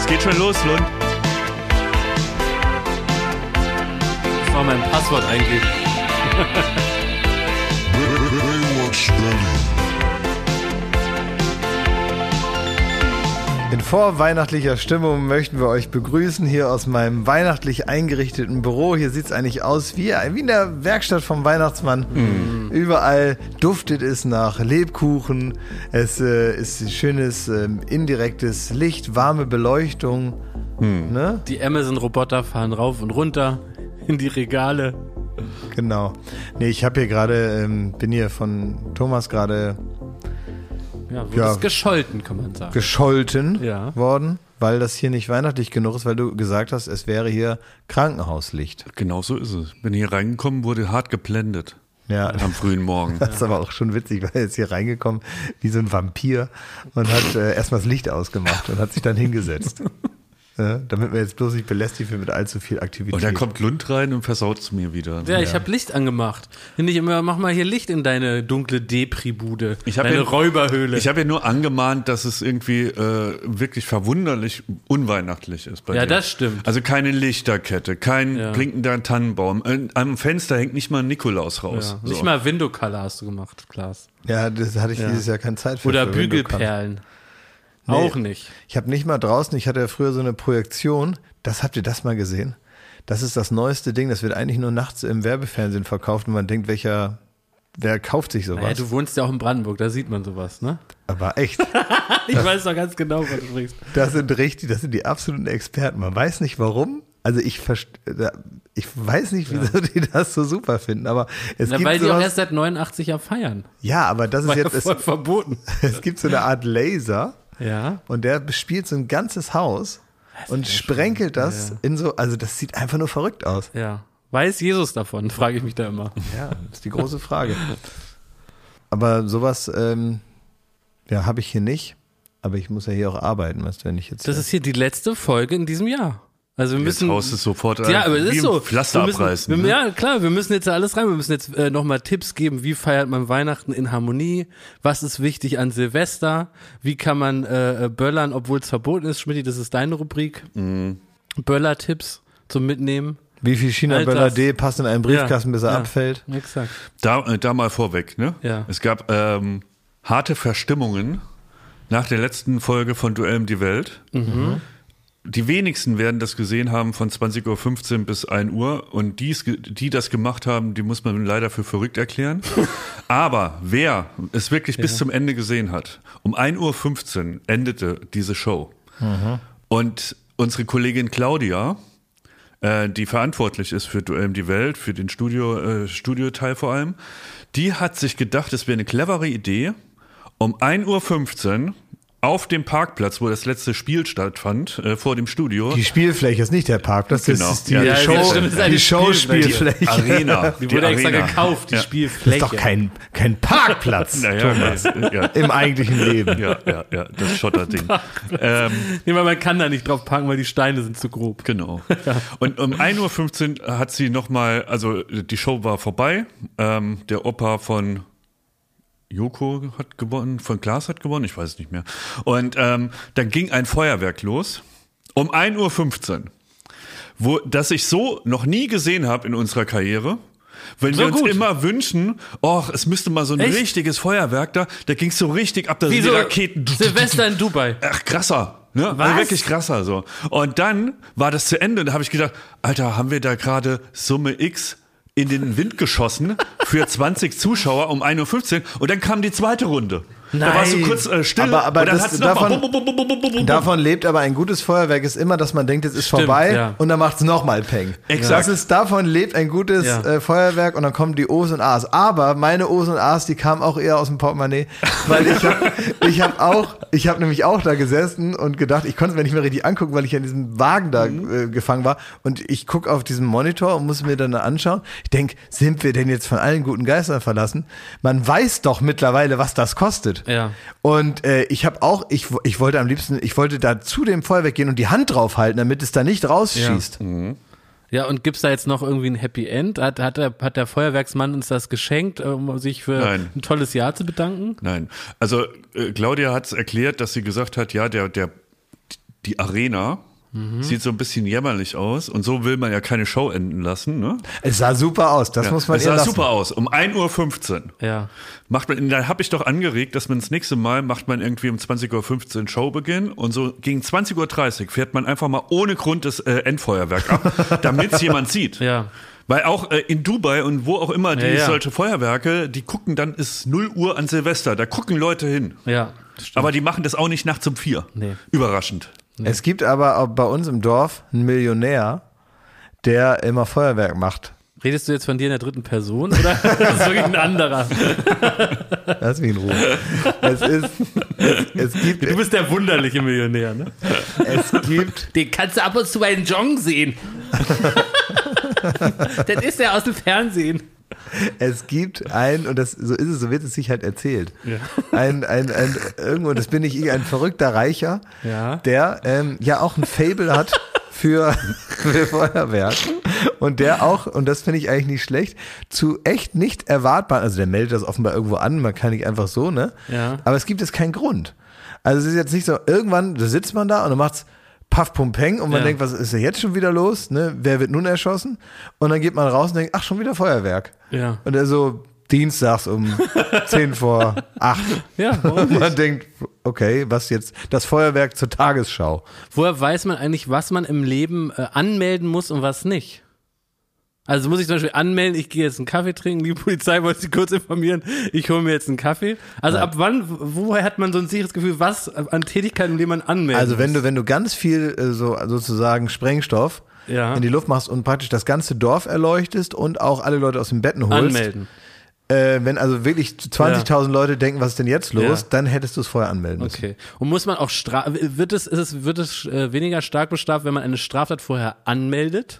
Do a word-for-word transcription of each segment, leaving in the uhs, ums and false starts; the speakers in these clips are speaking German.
geht schon los, Lund. Das war mein Passwort eingeben. In vorweihnachtlicher Stimmung möchten wir euch begrüßen hier aus meinem weihnachtlich eingerichteten Büro. Hier sieht es eigentlich aus wie, wie in der Werkstatt vom Weihnachtsmann. Mm. Überall duftet es nach Lebkuchen. Es äh, ist schönes äh, indirektes Licht, warme Beleuchtung. Mm. Ne? Die Amazon-Roboter fahren rauf und runter in die Regale. Genau. Nee, ich habe hier gerade, ähm, bin hier von Thomas gerade... Ja, wurde ja, gescholten, kann man sagen. Gescholten ja. worden, weil das hier nicht weihnachtlich genug ist, weil du gesagt hast, es wäre hier Krankenhauslicht. Genau so ist es. Bin hier reingekommen, wurde hart geblendet. Ja. Am frühen Morgen. Das ist aber auch schon witzig, weil er ist hier reingekommen wie so ein Vampir und hat äh, erstmal das Licht ausgemacht und hat sich dann hingesetzt. Ja, damit wir jetzt bloß nicht belästigt wird mit allzu viel Aktivität. Und dann kommt Lund rein und versaut es mir wieder. Ja, ich ja. habe Licht angemacht. Finde ich immer, mach mal hier Licht in deine dunkle Depri-Bude, deine ja, Räuberhöhle. Ich habe ja nur angemahnt, dass es irgendwie äh, wirklich verwunderlich unweihnachtlich ist bei Ja, dir. Das stimmt. Also keine Lichterkette, kein ja. blinkender Tannenbaum. Am Fenster hängt nicht mal ein Nikolaus raus. Ja. Nicht so. Mal Window Color hast du gemacht, Klaas. Ja, das hatte ich ja. dieses Jahr keine Zeit für. Oder für Bügelperlen. Nee, auch nicht. Ich habe nicht mal draußen, ich hatte ja früher so eine Projektion, das habt ihr das mal gesehen? Das ist das neueste Ding, das wird eigentlich nur nachts im Werbefernsehen verkauft und man denkt, welcher, wer kauft sich sowas? Naja, du wohnst ja auch in Brandenburg, da sieht man sowas, ne? Aber echt. Ich das, weiß doch ganz genau, was du sprichst. Das sind richtig, das sind die absoluten Experten. Man weiß nicht warum. Also ich, ich weiß nicht, wieso ja. die das so super finden, aber es Na, gibt weil sowas, die auch erst seit neunundachtzig ja feiern. Ja, aber das ist war jetzt ja voll es, verboten. Es gibt so eine Art Laser. Ja. Und der bespielt so ein ganzes Haus das und sprenkelt schon. das ja. in so, also das sieht einfach nur verrückt aus. Ja. Weiß Jesus davon, frage ich mich da immer. Ja, das ist die große Frage. Aber sowas, ähm, ja, habe ich hier nicht. Aber ich muss ja hier auch arbeiten, weißt du, wenn ich jetzt. Das ist hier die letzte Folge in diesem Jahr. Also wir müssen. Jetzt haust es sofort ja, aber es ist so. Pflaster müssen, abreißen. Wir, ne? Ja, klar, wir müssen jetzt alles rein. Wir müssen jetzt äh, nochmal Tipps geben, wie feiert man Weihnachten in Harmonie? Was ist wichtig an Silvester? Wie kann man äh, böllern, obwohl es verboten ist? Schmidti, das ist deine Rubrik. Mhm. Böller-Tipps zum Mitnehmen. Wie viel China-Böller D passt in einen Briefkasten, ja, bis er ja, abfällt? Exakt. Da, äh, da mal vorweg, ne? Ja. Es gab ähm, harte Verstimmungen nach der letzten Folge von Duell um die Welt. Mhm. Die wenigsten werden das gesehen haben von zwanzig Uhr fünfzehn bis ein Uhr und die, die das gemacht haben, die muss man leider für verrückt erklären. Aber wer es wirklich ja. bis zum Ende gesehen hat, um ein Uhr fünfzehn endete diese Show. Mhm. Und unsere Kollegin Claudia, äh, die verantwortlich ist für Duell um die Welt, für den Studio, äh, Studioteil vor allem, die hat sich gedacht, es wäre eine clevere Idee, um ein Uhr fünfzehn auf dem Parkplatz, wo das letzte Spiel stattfand, äh, vor dem Studio. Die Spielfläche ist nicht der Parkplatz, das genau. ist die, ja, die ja, Show, das stimmt, das ist die Showspielfläche. Die Arena. Die wurde die extra Arena. gekauft, die ja. Spielfläche. Das ist doch kein, kein Parkplatz, naja, Thomas, ja. im eigentlichen Leben. Ja, ja, ja, das Schotterding. ähm, nee, weil man kann da nicht drauf parken, weil die Steine sind zu grob. Genau. Und um ein Uhr fünfzehn hat sie nochmal, also die Show war vorbei, ähm, der Opa von Joko hat gewonnen, von Klaas hat gewonnen, ich weiß es nicht mehr. Und ähm, dann ging ein Feuerwerk los um ein Uhr fünfzehn, wo, das ich so noch nie gesehen habe in unserer Karriere. Wenn so wir uns gut. immer wünschen, oh, es müsste mal so ein Echt? richtiges Feuerwerk da, da ging es so richtig ab, da sind die so Raketen. Silvester in Dubai. Ach, krasser. Ne? Was? Also wirklich krasser so. Und dann war das zu Ende und da habe ich gedacht, Alter, haben wir da gerade Summe X in den Wind geschossen für zwanzig Zuschauer um ein Uhr fünfzehn und dann kam die zweite Runde. Nein. Da warst du kurz äh, still aber, aber und dann das, hat's davon, noch mal bum, bum, bum, bum, bum, bum. davon lebt aber ein gutes Feuerwerk ist immer, dass man denkt, es ist Stimmt, vorbei ja. und dann macht es nochmal Peng. Exakt. Das ist, davon lebt ein gutes Ja. äh, Feuerwerk und dann kommen die O's und A's. Aber meine O's und A's, die kamen auch eher aus dem Portemonnaie, weil ich habe ich hab auch, ich habe nämlich auch da gesessen und gedacht, ich konnte es mir nicht mehr richtig angucken, weil ich an diesem Wagen da Mhm. äh, gefangen war und ich gucke auf diesen Monitor und muss mir dann anschauen. Ich denke, sind wir denn jetzt von allen guten Geistern verlassen? Man weiß doch mittlerweile, was das kostet. Ja. Und äh, ich habe auch, ich, ich wollte am liebsten, ich wollte da zu dem Feuerwerk gehen und die Hand draufhalten, damit es da nicht rausschießt. Mhm. Ja, und gibt's da jetzt noch irgendwie ein Happy End? Hat, hat, der, hat der Feuerwerksmann uns das geschenkt, um sich für Nein. ein tolles Jahr zu bedanken? Nein, also äh, Claudia hat es erklärt, dass sie gesagt hat, ja, der, der die Arena. Mhm. Sieht so ein bisschen jämmerlich aus und so will man ja keine Show enden lassen, ne? Es sah super aus, das ja, muss man Es ihr sah lassen. super aus, um ein Uhr fünfzehn. Ja. Macht man, da habe ich doch angeregt, dass man das nächste Mal macht man irgendwie um zwanzig Uhr fünfzehn Showbeginn und so gegen zwanzig Uhr dreißig fährt man einfach mal ohne Grund das äh, Endfeuerwerk ab, damit es jemand sieht. Ja. Weil auch äh, in Dubai und wo auch immer die ja, ja. solche Feuerwerke, die gucken dann, ist null Uhr an Silvester, da gucken Leute hin. Ja, stimmt. Aber die machen das auch nicht nachts um vier. Nee. Überraschend. Es gibt aber auch bei uns im Dorf einen Millionär, der immer Feuerwerk macht. Redest du jetzt von dir in der dritten Person oder ist das wirklich ein anderer? Lass mich in Ruhe. Es ist, es, es gibt, Du bist der wunderliche Millionär, ne? es gibt, Den kannst du ab und zu bei den Jong sehen. Das ist der aus dem Fernsehen. es gibt ein, und das, so ist es, so wird es sich halt erzählt. Ja. Ein, ein, ein, irgendwo, das bin ich, ein verrückter Reicher, Ja. der ähm, ja auch ein Faible hat für, für Feuerwerk. Und der auch, und das finde ich eigentlich nicht schlecht, zu echt nicht erwartbaren, also der meldet das offenbar irgendwo an, man kann nicht einfach so, ne? Ja. Aber es gibt jetzt keinen Grund. Also es ist jetzt nicht so, irgendwann, da sitzt man da und dann macht's Puff, Pum, Peng und man Ja. denkt, was ist denn jetzt schon wieder los, ne? Wer wird nun erschossen? Und dann geht man raus und denkt, ach, schon wieder Feuerwerk. Ja. Und er so, dienstags um zehn vor acht. Ja, warum Und man nicht? denkt, okay, was jetzt, das Feuerwerk zur Tagesschau. Woher weiß man eigentlich, was man im Leben äh, anmelden muss und was nicht? Also muss ich zum Beispiel anmelden, ich gehe jetzt einen Kaffee trinken, die Polizei wollte Sie kurz informieren, ich hole mir jetzt einen Kaffee. Also Ja. ab wann, woher hat man so ein sicheres Gefühl, was an Tätigkeiten, in denen man anmeldet? Also wenn du, wenn du ganz viel äh, so sozusagen Sprengstoff Ja. in die Luft machst und praktisch das ganze Dorf erleuchtest und auch alle Leute aus den Betten holst. anmelden. Äh, wenn also wirklich zwanzigtausend Leute denken, was ist denn jetzt los, Ja. dann hättest du es vorher anmelden müssen. Okay. Und muss man auch stra wird es, ist es, wird es äh, weniger stark bestraft, wenn man eine Straftat vorher anmeldet?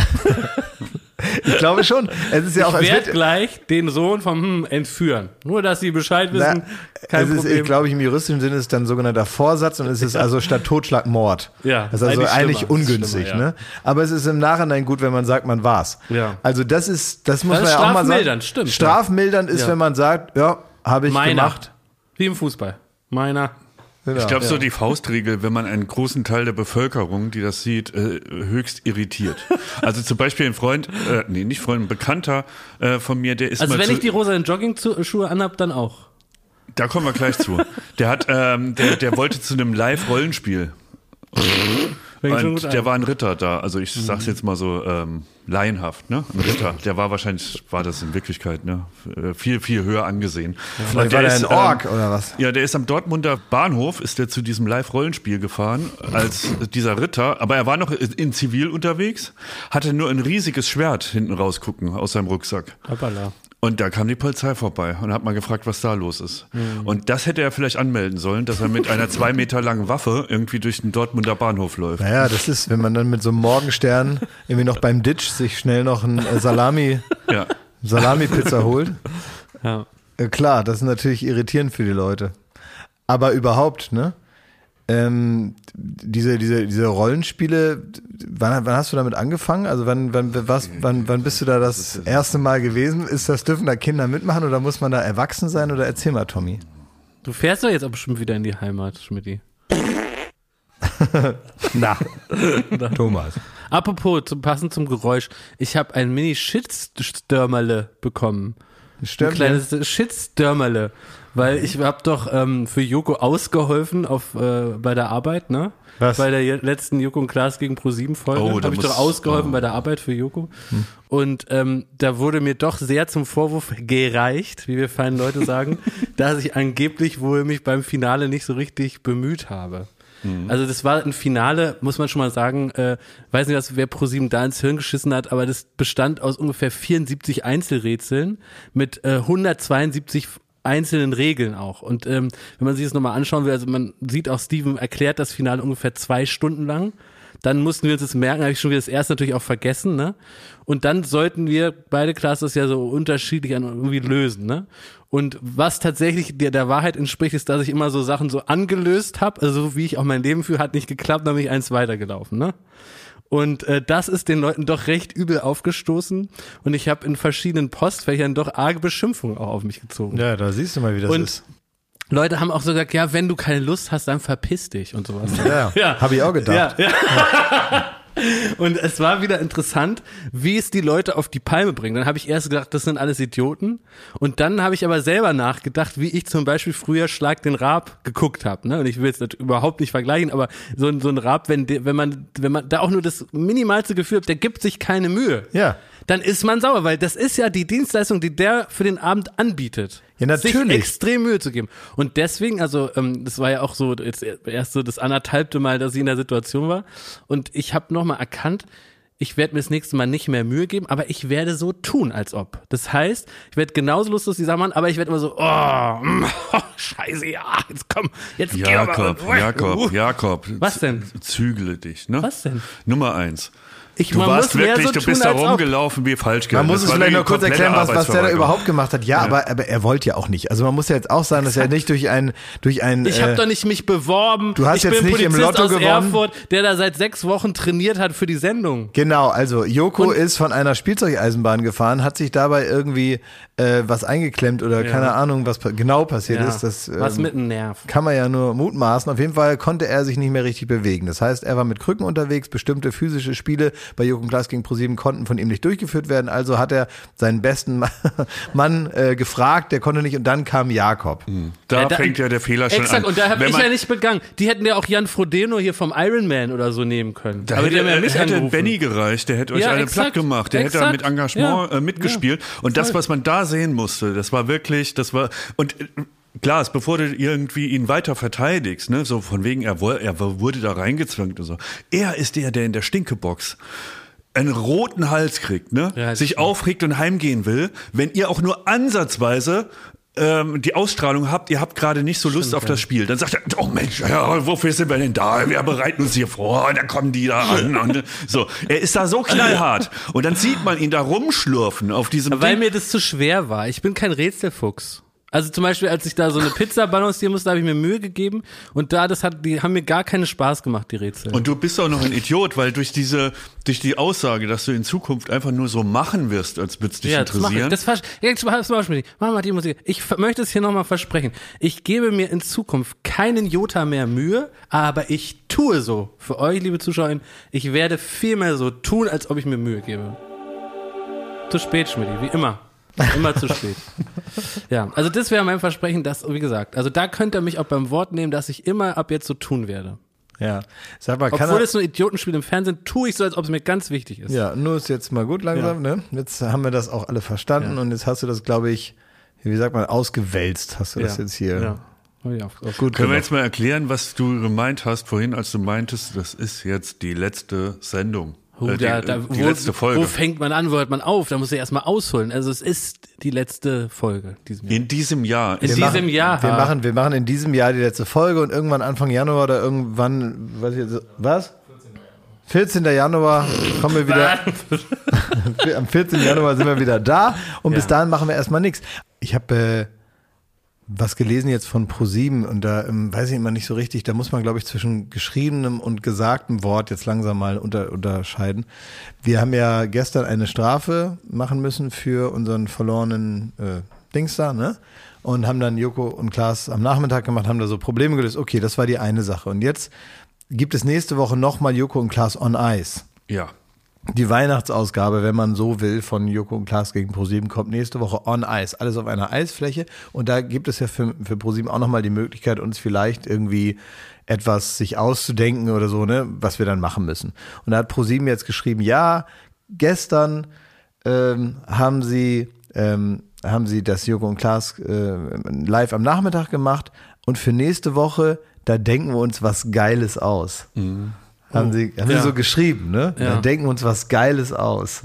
Ich glaube schon. Es ist ja auch, Ich es werde wird, gleich den Sohn vom hm, entführen. Nur, dass Sie Bescheid wissen, na, kein es ist, Problem. ich glaube, im juristischen Sinne ist es dann sogenannter Vorsatz und es ist also statt Totschlag Mord. Ja, Das ist also eigentlich eigentlich schlimmer. Das ist ungünstig, schlimmer, ja. ne? Aber es ist im Nachhinein gut, wenn man sagt, man war's. Ja. Also das ist, das muss Das man ist ja auch mal sagen. strafmildernd, stimmt. Strafmildernd ist, Ja. wenn man sagt, ja, habe ich Meiner. gemacht. Wie im Fußball. Meiner. Genau. Ich glaube, ja. so die Faustregel, wenn man einen großen Teil der Bevölkerung, die das sieht, äh, höchst irritiert. Also zum Beispiel ein Freund, äh, nee, nicht Freund, ein Bekannter äh, von mir, der ist Also mal wenn zu, ich die rosa Jogging-Schuhe anhab, dann auch. da kommen wir gleich zu. Der hat, ähm, der, der wollte zu einem Live-Rollenspiel. Fängt schon Und gut der an. war ein Ritter da, also ich sag's jetzt mal so ähm, laienhaft, ne? Ein Ritter. Der war wahrscheinlich, war das in Wirklichkeit, ne? Viel, viel höher angesehen. Vielleicht Und war der ist, ein Ork ähm, oder was? Ja, der ist am Dortmunder Bahnhof, ist der zu diesem Live-Rollenspiel gefahren, als dieser Ritter, aber er war noch in Zivil unterwegs, hatte nur ein riesiges Schwert hinten rausgucken aus seinem Rucksack. Hoppala. Und da kam die Polizei vorbei und hat mal gefragt, was da los ist. Mhm. Und das hätte er vielleicht anmelden sollen, dass er mit einer zwei Meter langen Waffe irgendwie durch den Dortmunder Bahnhof läuft. Naja, das ist, wenn man dann mit so einem Morgenstern irgendwie noch beim Ditch sich schnell noch ein äh, Salami, Ja. Salami-Pizza holt. Ja. Äh, klar, das ist natürlich irritierend für die Leute. Aber überhaupt, ne? Ähm, diese, diese, diese Rollenspiele, wann, wann hast du damit angefangen? Also wann, wann, was, wann, wann bist du da das erste Mal gewesen? Ist das, dürfen da Kinder mitmachen oder muss man da erwachsen sein? Oder erzähl mal, Tommy. Du fährst doch jetzt auch bestimmt wieder in die Heimat, Schmidti. Na, Thomas. Apropos, zum, passend zum Geräusch, ich habe ein Mini-Shitstürmerle bekommen. Ein Stimmt. kleines Shitstürmerle. Weil ich habe doch ähm, für Joko ausgeholfen auf, äh, bei der Arbeit, ne? Was? Bei der je- letzten Joko und Klaas gegen ProSieben Folge Oh, da habe ich muss- doch ausgeholfen oh. bei der Arbeit für Joko. Und ähm, da wurde mir doch sehr zum Vorwurf gereicht, wie wir feinen Leute sagen, dass ich angeblich wohl mich beim Finale nicht so richtig bemüht habe. Also das war ein Finale, muss man schon mal sagen, äh, weiß nicht, was, wer ProSieben da ins Hirn geschissen hat, aber das bestand aus ungefähr vierundsiebzig Einzelrätseln mit äh, hundertzweiundsiebzig einzelnen Regeln auch. Und ähm, wenn man sich das nochmal anschauen will, also man sieht auch, Steven erklärt das Finale ungefähr zwei Stunden lang. Dann mussten wir uns das merken, habe ich schon wieder das erste natürlich auch vergessen, ne? Und dann sollten wir beide Classes ja so unterschiedlich an irgendwie lösen, ne? Und was tatsächlich der, der Wahrheit entspricht, ist, dass ich immer so Sachen so angelöst habe, also so wie ich auch mein Leben führe, hat nicht geklappt, dann bin ich eins weitergelaufen, ne? Und äh, das ist den Leuten doch recht übel aufgestoßen und ich habe in verschiedenen Postfächern doch arge Beschimpfungen auch auf mich gezogen. Ja, da siehst du mal, wie das Und ist. Leute haben auch so gesagt, ja, wenn du keine Lust hast, dann verpiss dich und sowas. Ja, ja. Habe ich auch gedacht. Ja, ja. Und es war wieder interessant, wie es die Leute auf die Palme bringt. Dann habe ich erst gedacht, das sind alles Idioten. Und dann habe ich aber selber nachgedacht, wie ich zum Beispiel früher Schlag den Raab geguckt habe. Ne? Und ich will es überhaupt nicht vergleichen, aber so ein, so ein Raab, wenn, wenn man, wenn man da auch nur das minimalste Gefühl hat, der gibt sich keine Mühe. Ja. Dann ist man sauer, weil das ist ja die Dienstleistung, die der für den Abend anbietet. Ja, natürlich. Sich extrem Mühe zu geben. Und deswegen, also ähm, das war ja auch so jetzt erst so das anderthalbte Mal, dass ich in der Situation war. Und ich habe nochmal erkannt, ich werde mir das nächste Mal nicht mehr Mühe geben, aber ich werde so tun, als ob. Das heißt, ich werde genauso lustig dieser Mann, aber ich werde immer so, oh, mm, oh, scheiße, ja, jetzt komm, jetzt geh Jakob, aber. Jakob, Jakob. Was denn? Zügle dich, ne? Was denn? Nummer eins. Ich, Du man warst muss mehr wirklich, so du tun, bist da als ob. rumgelaufen wie falsch. Man muss Das es war vielleicht die noch kurz komplette erklären, was, was der da Arbeitsverweigerung. überhaupt gemacht hat. Ja, aber, aber er wollte ja auch nicht. Also man muss ja jetzt auch sagen, dass er nicht durch ein, durch ein. Ich habe äh, doch nicht mich beworben. Du hast ich jetzt bin nicht im Polizist Lotto aus gewonnen. Erfurt, der da seit sechs Wochen trainiert hat für die Sendung. Genau, also Joko Und- ist von einer Spielzeugeisenbahn gefahren, hat sich dabei irgendwie äh, was eingeklemmt oder Ja. keine Ahnung, was pa- genau passiert Ja. ist. Das Was ähm, mit einem Nerv. kann man ja nur mutmaßen. Auf jeden Fall konnte er sich nicht mehr richtig bewegen. Das heißt, er war mit Krücken unterwegs. Bestimmte physische Spiele bei Joko und Klaas gegen ProSieben konnten von ihm nicht durchgeführt werden. Also hat er seinen besten Ma- Mann äh, gefragt, der konnte nicht. Und dann kam Jakob. Da, Ja, da- fängt ja der Fehler schon Exakt, an. und da habe Wenn ich man- ja nicht begangen. Die hätten ja auch Jan Frodeno hier vom Iron Man oder so nehmen können. Da Aber hätte, die haben ja mich hätte angerufen. Benny gereicht, der hätte euch Ja, alle exakt, platt gemacht, der hätte da mit exakt, Engagement ja, äh, mitgespielt. ja, und das, voll. was man da sehen musste, das war wirklich, das war, und äh, Klaas, bevor du irgendwie ihn weiter verteidigst, ne, so von wegen, er, woll- er wurde da reingezwängt und so. Er ist der, der in der Stinkebox einen roten Hals kriegt, ne, Ja, das sich stimmt. aufregt und heimgehen will, wenn ihr auch nur ansatzweise ähm, die Ausstrahlung habt, ihr habt gerade nicht so Lust auf das Spiel. Dann sagt er, oh Mensch, ja, wofür sind wir denn da? Wir bereiten uns hier vor, und dann kommen die da an. Und so, er ist da so knallhart. Und dann sieht man ihn da rumschlurfen auf diesem Weil Ding. mir das zu schwer war. Ich bin kein Rätselfuchs. Also zum Beispiel, als ich da so eine Pizza balancieren musste, habe ich mir Mühe gegeben und da, das hat, die haben mir gar keinen Spaß gemacht, die Rätsel. Und du bist auch noch ein Idiot, weil durch diese, durch die Aussage, dass du in Zukunft einfach nur so machen wirst, als würde es dich ja, das mache ich. interessieren. Das, vers- jetzt das mach ich nicht. Mach mal die Musik. Ich f- möchte es hier nochmal versprechen. Ich gebe mir in Zukunft keinen Jota mehr Mühe, aber ich tue so. Für euch, liebe ZuschauerInnen, ich werde viel mehr so tun, als ob ich mir Mühe gebe. Zu spät, Schmidti, wie immer. Immer zu spät. Ja, also das wäre mein Versprechen, dass, wie gesagt, also da könnt ihr mich auch beim Wort nehmen, dass ich immer ab jetzt so tun werde. Ja. Sag mal, kann Obwohl er, es so ein Idiotenspiel im Fernsehen, tue ich so, als ob es mir ganz wichtig ist. ja, nur ist jetzt mal gut langsam, ne? Jetzt haben wir das auch alle verstanden Ja. und jetzt hast du das, glaube ich, wie sagt man, ausgewälzt hast du das Ja. jetzt hier. Ja. Oh ja, auf, auf. Gut Können wir gemacht. jetzt mal erklären, was du gemeint hast vorhin, als du meintest, das ist jetzt die letzte Sendung. Oh, äh, die da, da, die wo, letzte Folge. Wo fängt man an, wo hört man auf? Da muss ich erstmal ausholen. Also es ist die letzte Folge diesem Jahr. In diesem Jahr. In Wir diesem machen, Jahr. Wir machen, wir machen in diesem Jahr die letzte Folge und irgendwann Anfang Januar oder irgendwann, weiß ich jetzt, was? vierzehnten Januar kommen wir wieder. Am vierzehnten Januar sind wir wieder da und bis Ja. dahin machen wir erstmal nichts. Ich habe äh, was gelesen jetzt von ProSieben und da ähm, weiß ich immer nicht so richtig, da muss man, glaube ich, zwischen geschriebenem und gesagtem Wort jetzt langsam mal unter, unterscheiden. Wir haben ja gestern eine Strafe machen müssen für unseren verlorenen äh, Dings da, ne? Und haben dann Joko und Klaas am Nachmittag gemacht, haben da so Probleme gelöst. Okay, das war die eine Sache. Und jetzt gibt es nächste Woche nochmal Joko und Klaas on Ice. Ja. Die Weihnachtsausgabe, wenn man so will, von Joko und Klaas gegen ProSieben kommt nächste Woche on Ice. Alles auf einer Eisfläche. Und da gibt es ja für, für ProSieben auch nochmal die Möglichkeit, uns vielleicht irgendwie etwas sich auszudenken oder so, ne, was wir dann machen müssen. Und da hat ProSieben jetzt geschrieben, ja, gestern ähm, haben sie, ähm, haben sie das Joko und Klaas äh, live am Nachmittag gemacht und für nächste Woche, da denken wir uns was Geiles aus. Mhm. Haben, sie, haben ja. sie so geschrieben, ne? Ja. Da denken wir uns was Geiles aus.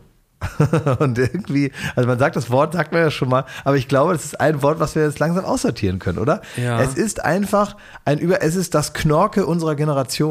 Und irgendwie, also man sagt das Wort, sagt man ja schon mal, aber ich glaube, das ist ein Wort, was wir jetzt langsam aussortieren können, oder? Ja. Es ist einfach ein Über, es ist das Knorke unserer Generation.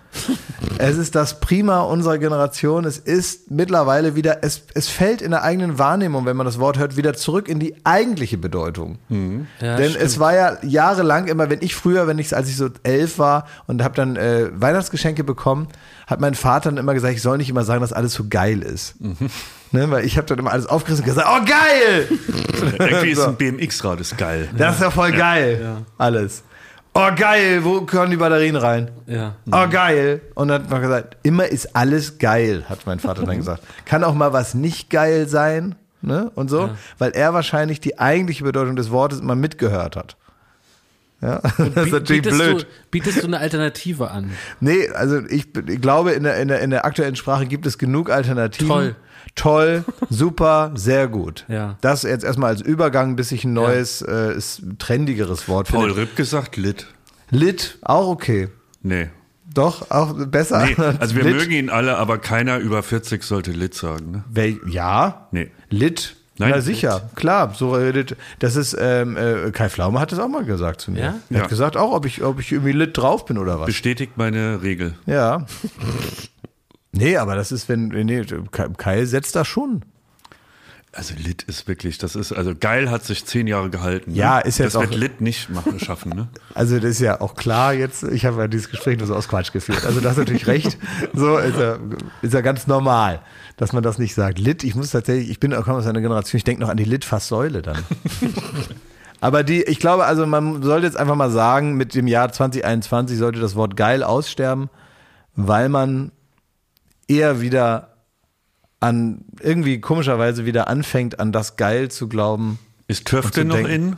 Es ist das Prima unserer Generation. Es ist mittlerweile wieder, es, es fällt in der eigenen Wahrnehmung, wenn man das Wort hört, wieder zurück in die eigentliche Bedeutung. Mhm. Ja, Denn stimmt. Es war ja jahrelang immer, wenn ich früher, wenn ich, als ich so elf war und habe dann äh, Weihnachtsgeschenke bekommen, hat mein Vater dann immer gesagt, ich soll nicht immer sagen, dass alles so geil ist. Mhm. Ne, weil ich habe dann immer alles aufgerissen und gesagt, oh geil! Irgendwie ist ein B M X-Rad ist geil. Das ist ja voll geil, ja. Alles. Oh geil, wo können die Batterien rein? Ja. Oh geil. Und dann hat man gesagt, immer ist alles geil, hat mein Vater dann gesagt. Kann auch mal was nicht geil sein, ne? Und so, ja. Weil er wahrscheinlich die eigentliche Bedeutung des Wortes immer mitgehört hat. Ja, und das ist natürlich blöd. Du, bietest du eine Alternative an? Nee, also ich, ich glaube, in der, in, der, in der aktuellen Sprache gibt es genug Alternativen. Toll. Toll, super, sehr gut. Ja. Das jetzt erstmal als Übergang, bis ich ein neues, ja. äh, ist, trendigeres Wort finde. Paul Ripp gesagt, lit. Lit, auch okay. Nee. Doch, auch besser. Nee, also wir lit. mögen ihn alle, aber keiner über vierzig sollte lit sagen. Ne? Wel- ja, nee. Lit. Nein, Na sicher, lit. Klar. So redet. Das ist ähm, äh, Kai Pflaume hat das auch mal gesagt zu mir. Ja? Er ja. hat gesagt auch, ob ich, ob ich irgendwie lit drauf bin oder was. Bestätigt meine Regel. Ja. Nee, aber das ist, wenn, nee, Kai setzt da schon. Also Lit ist wirklich, das ist, also geil hat sich zehn Jahre gehalten. Ne? Ja, ist jetzt das auch. Das wird Lit nicht machen, schaffen, ne? Also das ist ja auch klar jetzt, ich habe ja dieses Gespräch nur so aus Quatsch geführt. Also das ist natürlich recht, so ist ja, ist ja ganz normal, dass man das nicht sagt. Lit, ich muss tatsächlich, ich bin auch aus einer Generation, ich denke noch an die Lit-Fasssäule dann. Aber die, ich glaube, also man sollte jetzt einfach mal sagen, mit dem Jahr zwanzig einundzwanzig sollte das Wort geil aussterben, weil man eher wieder an, irgendwie komischerweise wieder anfängt, an das geil zu glauben. Ist Töfte noch in?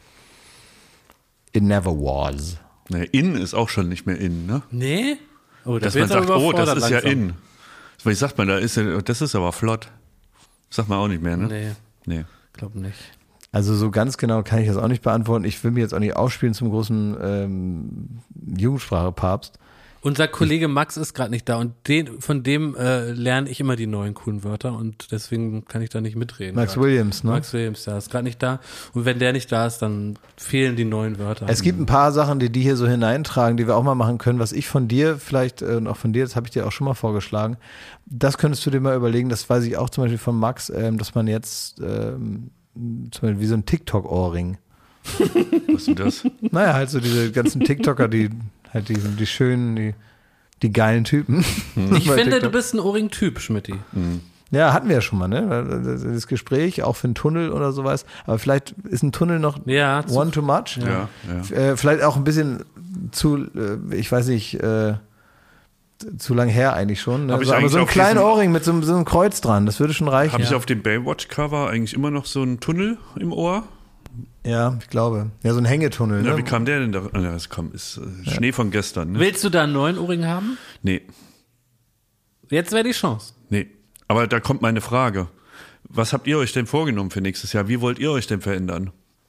It never was. Nee, in ist auch schon nicht mehr in, ne? Nee? Oh, dass man sagt, oh, das ist langsam. Ja in. Wie sagt man, da ist ja, das ist aber flott. Das sagt man auch nicht mehr, ne? Nee. Nee. Glaub nicht. Also so ganz genau kann ich das auch nicht beantworten. Ich will mich jetzt auch nicht aufspielen zum großen ähm, Jugendsprache-Papst. Unser Kollege Max ist gerade nicht da und den, von dem äh, lerne ich immer die neuen coolen Wörter und deswegen kann ich da nicht mitreden. Max grad. Williams, ne? Max Williams, der ist gerade nicht da und wenn der nicht da ist, dann fehlen die neuen Wörter. Es gibt ein paar Sachen, die die hier so hineintragen, die wir auch mal machen können, was ich von dir vielleicht äh, und auch von dir, das habe ich dir auch schon mal vorgeschlagen, das könntest du dir mal überlegen, das weiß ich auch zum Beispiel von Max, ähm, dass man jetzt ähm, zum Beispiel wie so ein TikTok-Ohrring. Was ist denn das? Naja, halt so diese ganzen TikToker, die halt die, die schönen, die, die geilen Typen. Hm. Ich finde, TikTok. Du bist ein Ohrring-Typ, Schmidti. Hm. Ja, hatten wir ja schon mal, ne? Das Gespräch, auch für einen Tunnel oder sowas. Aber vielleicht ist ein Tunnel noch ja, one too much. Ja, ja. Äh, vielleicht auch ein bisschen zu, äh, ich weiß nicht, äh, zu lang her eigentlich schon. Ne? Also, aber so ein kleiner Ohrring mit so, so einem Kreuz dran, das würde schon reichen. Habe ja. ich auf dem Baywatch-Cover eigentlich immer noch so einen Tunnel im Ohr? Ja, ich glaube. Ja, so ein Hängetunnel. Ja, ne? wie kam der denn da? Ah, das kam, ist äh, Schnee ja. von gestern. Ne? Willst du da einen neuen Ohrring haben? Nee. Jetzt wäre die Chance. Nee. Aber da kommt meine Frage. Was habt ihr euch denn vorgenommen für nächstes Jahr? Wie wollt ihr euch denn verändern?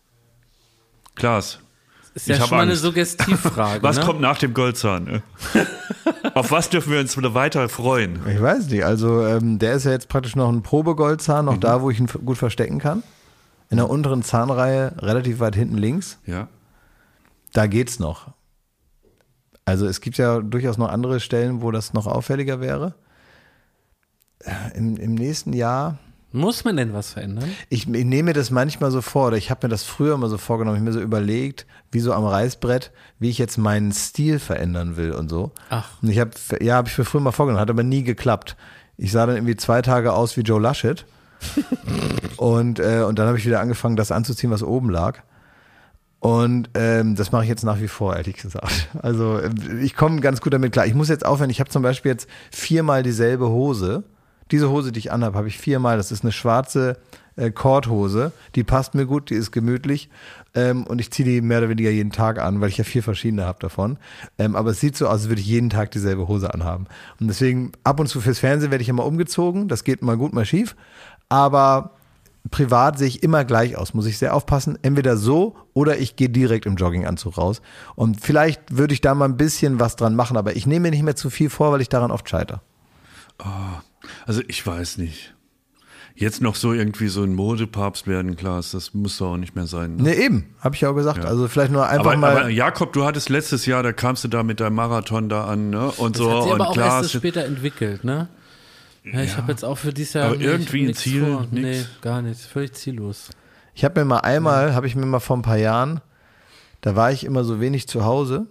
Klaas. Ist ja schon mal eine Suggestivfrage. Was ne? kommt nach dem Goldzahn? Ne? Auf was dürfen wir uns wieder weiter freuen? Ich weiß nicht. Also ähm, der ist ja jetzt praktisch noch ein Probegoldzahn, noch mhm. da, wo ich ihn gut verstecken kann. In der unteren Zahnreihe, relativ weit hinten links. Ja. Da geht's noch. Also es gibt ja durchaus noch andere Stellen, wo das noch auffälliger wäre. Im, im nächsten Jahr... Muss man denn was verändern? Ich, ich nehme mir das manchmal so vor, oder ich habe mir das früher mal so vorgenommen, ich habe mir so überlegt, wie so am Reißbrett, wie ich jetzt meinen Stil verändern will und so. Ach. Und ich habe, ja, habe ich mir früher mal vorgenommen, hat aber nie geklappt. Ich sah dann irgendwie zwei Tage aus wie Joe Laschet und, äh, und dann habe ich wieder angefangen, das anzuziehen, was oben lag. Und ähm, das mache ich jetzt nach wie vor, ehrlich gesagt. Also ich komme ganz gut damit klar. Ich muss jetzt aufhören, ich habe zum Beispiel jetzt viermal dieselbe Hose. Diese Hose, die ich anhabe, habe ich viermal. Das ist eine schwarze äh, Korthose. Die passt mir gut, die ist gemütlich. Ähm, und ich ziehe die mehr oder weniger jeden Tag an, weil ich ja vier verschiedene habe davon. Ähm, aber es sieht so aus, als würde ich jeden Tag dieselbe Hose anhaben. Und deswegen, ab und zu fürs Fernsehen werde ich immer umgezogen. Das geht mal gut, mal schief. Aber privat sehe ich immer gleich aus. Muss ich sehr aufpassen. Entweder so oder ich gehe direkt im Jogginganzug raus. Und vielleicht würde ich da mal ein bisschen was dran machen. Aber ich nehme mir nicht mehr zu viel vor, weil ich daran oft scheitere. Oh. Also ich weiß nicht. Jetzt noch so irgendwie so ein Modepapst werden, Klaas, das muss doch auch nicht mehr sein. Ne? Nee, eben, habe ich ja auch gesagt. Ja. Also vielleicht nur einfach aber, mal. aber Jakob, du hattest letztes Jahr, da kamst du da mit deinem Marathon da an, ne? Und Das so. hat sich aber und auch Klaas, erst später entwickelt, ne? Ja, ich Ja. habe jetzt auch für dieses Jahr Aber nicht- irgendwie ein nichts Ziel, vor. nix. Nee, gar nichts. Völlig ziellos. Ich habe mir mal einmal, habe ich mir mal vor ein paar Jahren, da war ich immer so wenig zu Hause.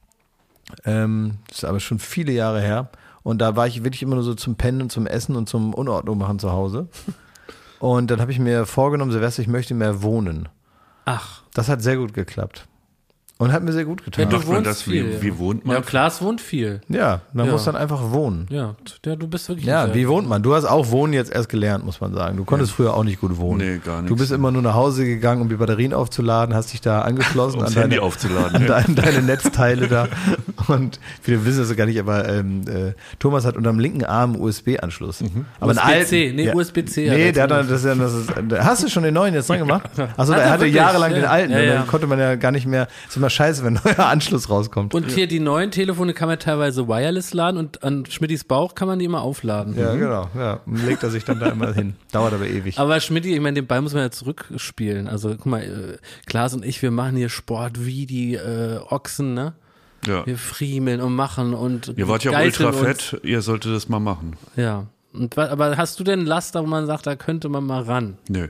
Ähm, das ist aber schon viele Jahre her. Und da war ich wirklich immer nur so zum Pennen und zum Essen und zum Unordnung machen zu Hause. Und dann habe ich mir vorgenommen, Silvester, ich möchte mehr wohnen. Ach. Das hat sehr gut geklappt. Und hat mir sehr gut getan. Ja, du macht man wohnst das? viel. Wie, ja. wie wohnt man? Ja, Klaas wohnt viel. Ja, man Ja. muss dann einfach wohnen. Ja, ja, du bist wirklich. Ja, ein- wie wohnt man? Du hast auch Wohnen jetzt erst gelernt, muss man sagen. Du konntest früher auch nicht gut wohnen. Nee, gar nichts. Du bist immer nur nach Hause gegangen, um die Batterien aufzuladen, hast dich da angeschlossen Um an das Handy deine, aufzuladen. an ja. deine, deine Netzteile da. Und viele wissen das gar nicht, aber ähm, äh, Thomas hat unterm linken Arm einen U S B-Anschluss. Aber einen U S B-C, alten- nee, ja. U S B-C hat Nee, er der hat dann, zumindest. das ist ja, das ist, hast du schon den neuen jetzt dran gemacht? Achso, Hat er er hatte wirklich? jahrelang Ja. den alten, Ja, und ja. dann konnte man ja gar nicht mehr, ist immer scheiße, wenn ein neuer Anschluss rauskommt. Und hier die neuen Telefone kann man teilweise wireless laden und an Schmidtis Bauch kann man die immer aufladen. Ja, genau, ja. Und legt er sich dann da immer hin. Dauert aber ewig. Aber Schmidti, ich meine, den Ball muss man ja zurückspielen. Also guck mal, äh, Klaas und ich, wir machen hier Sport wie die äh, Ochsen, ne? Ja. Wir friemeln und machen und Ihr wart ja geißeln ultra uns. fett, ihr solltet das mal machen. Ja. Und, wa- aber hast du denn einen Laster, wo man sagt, da könnte man mal ran? Nö.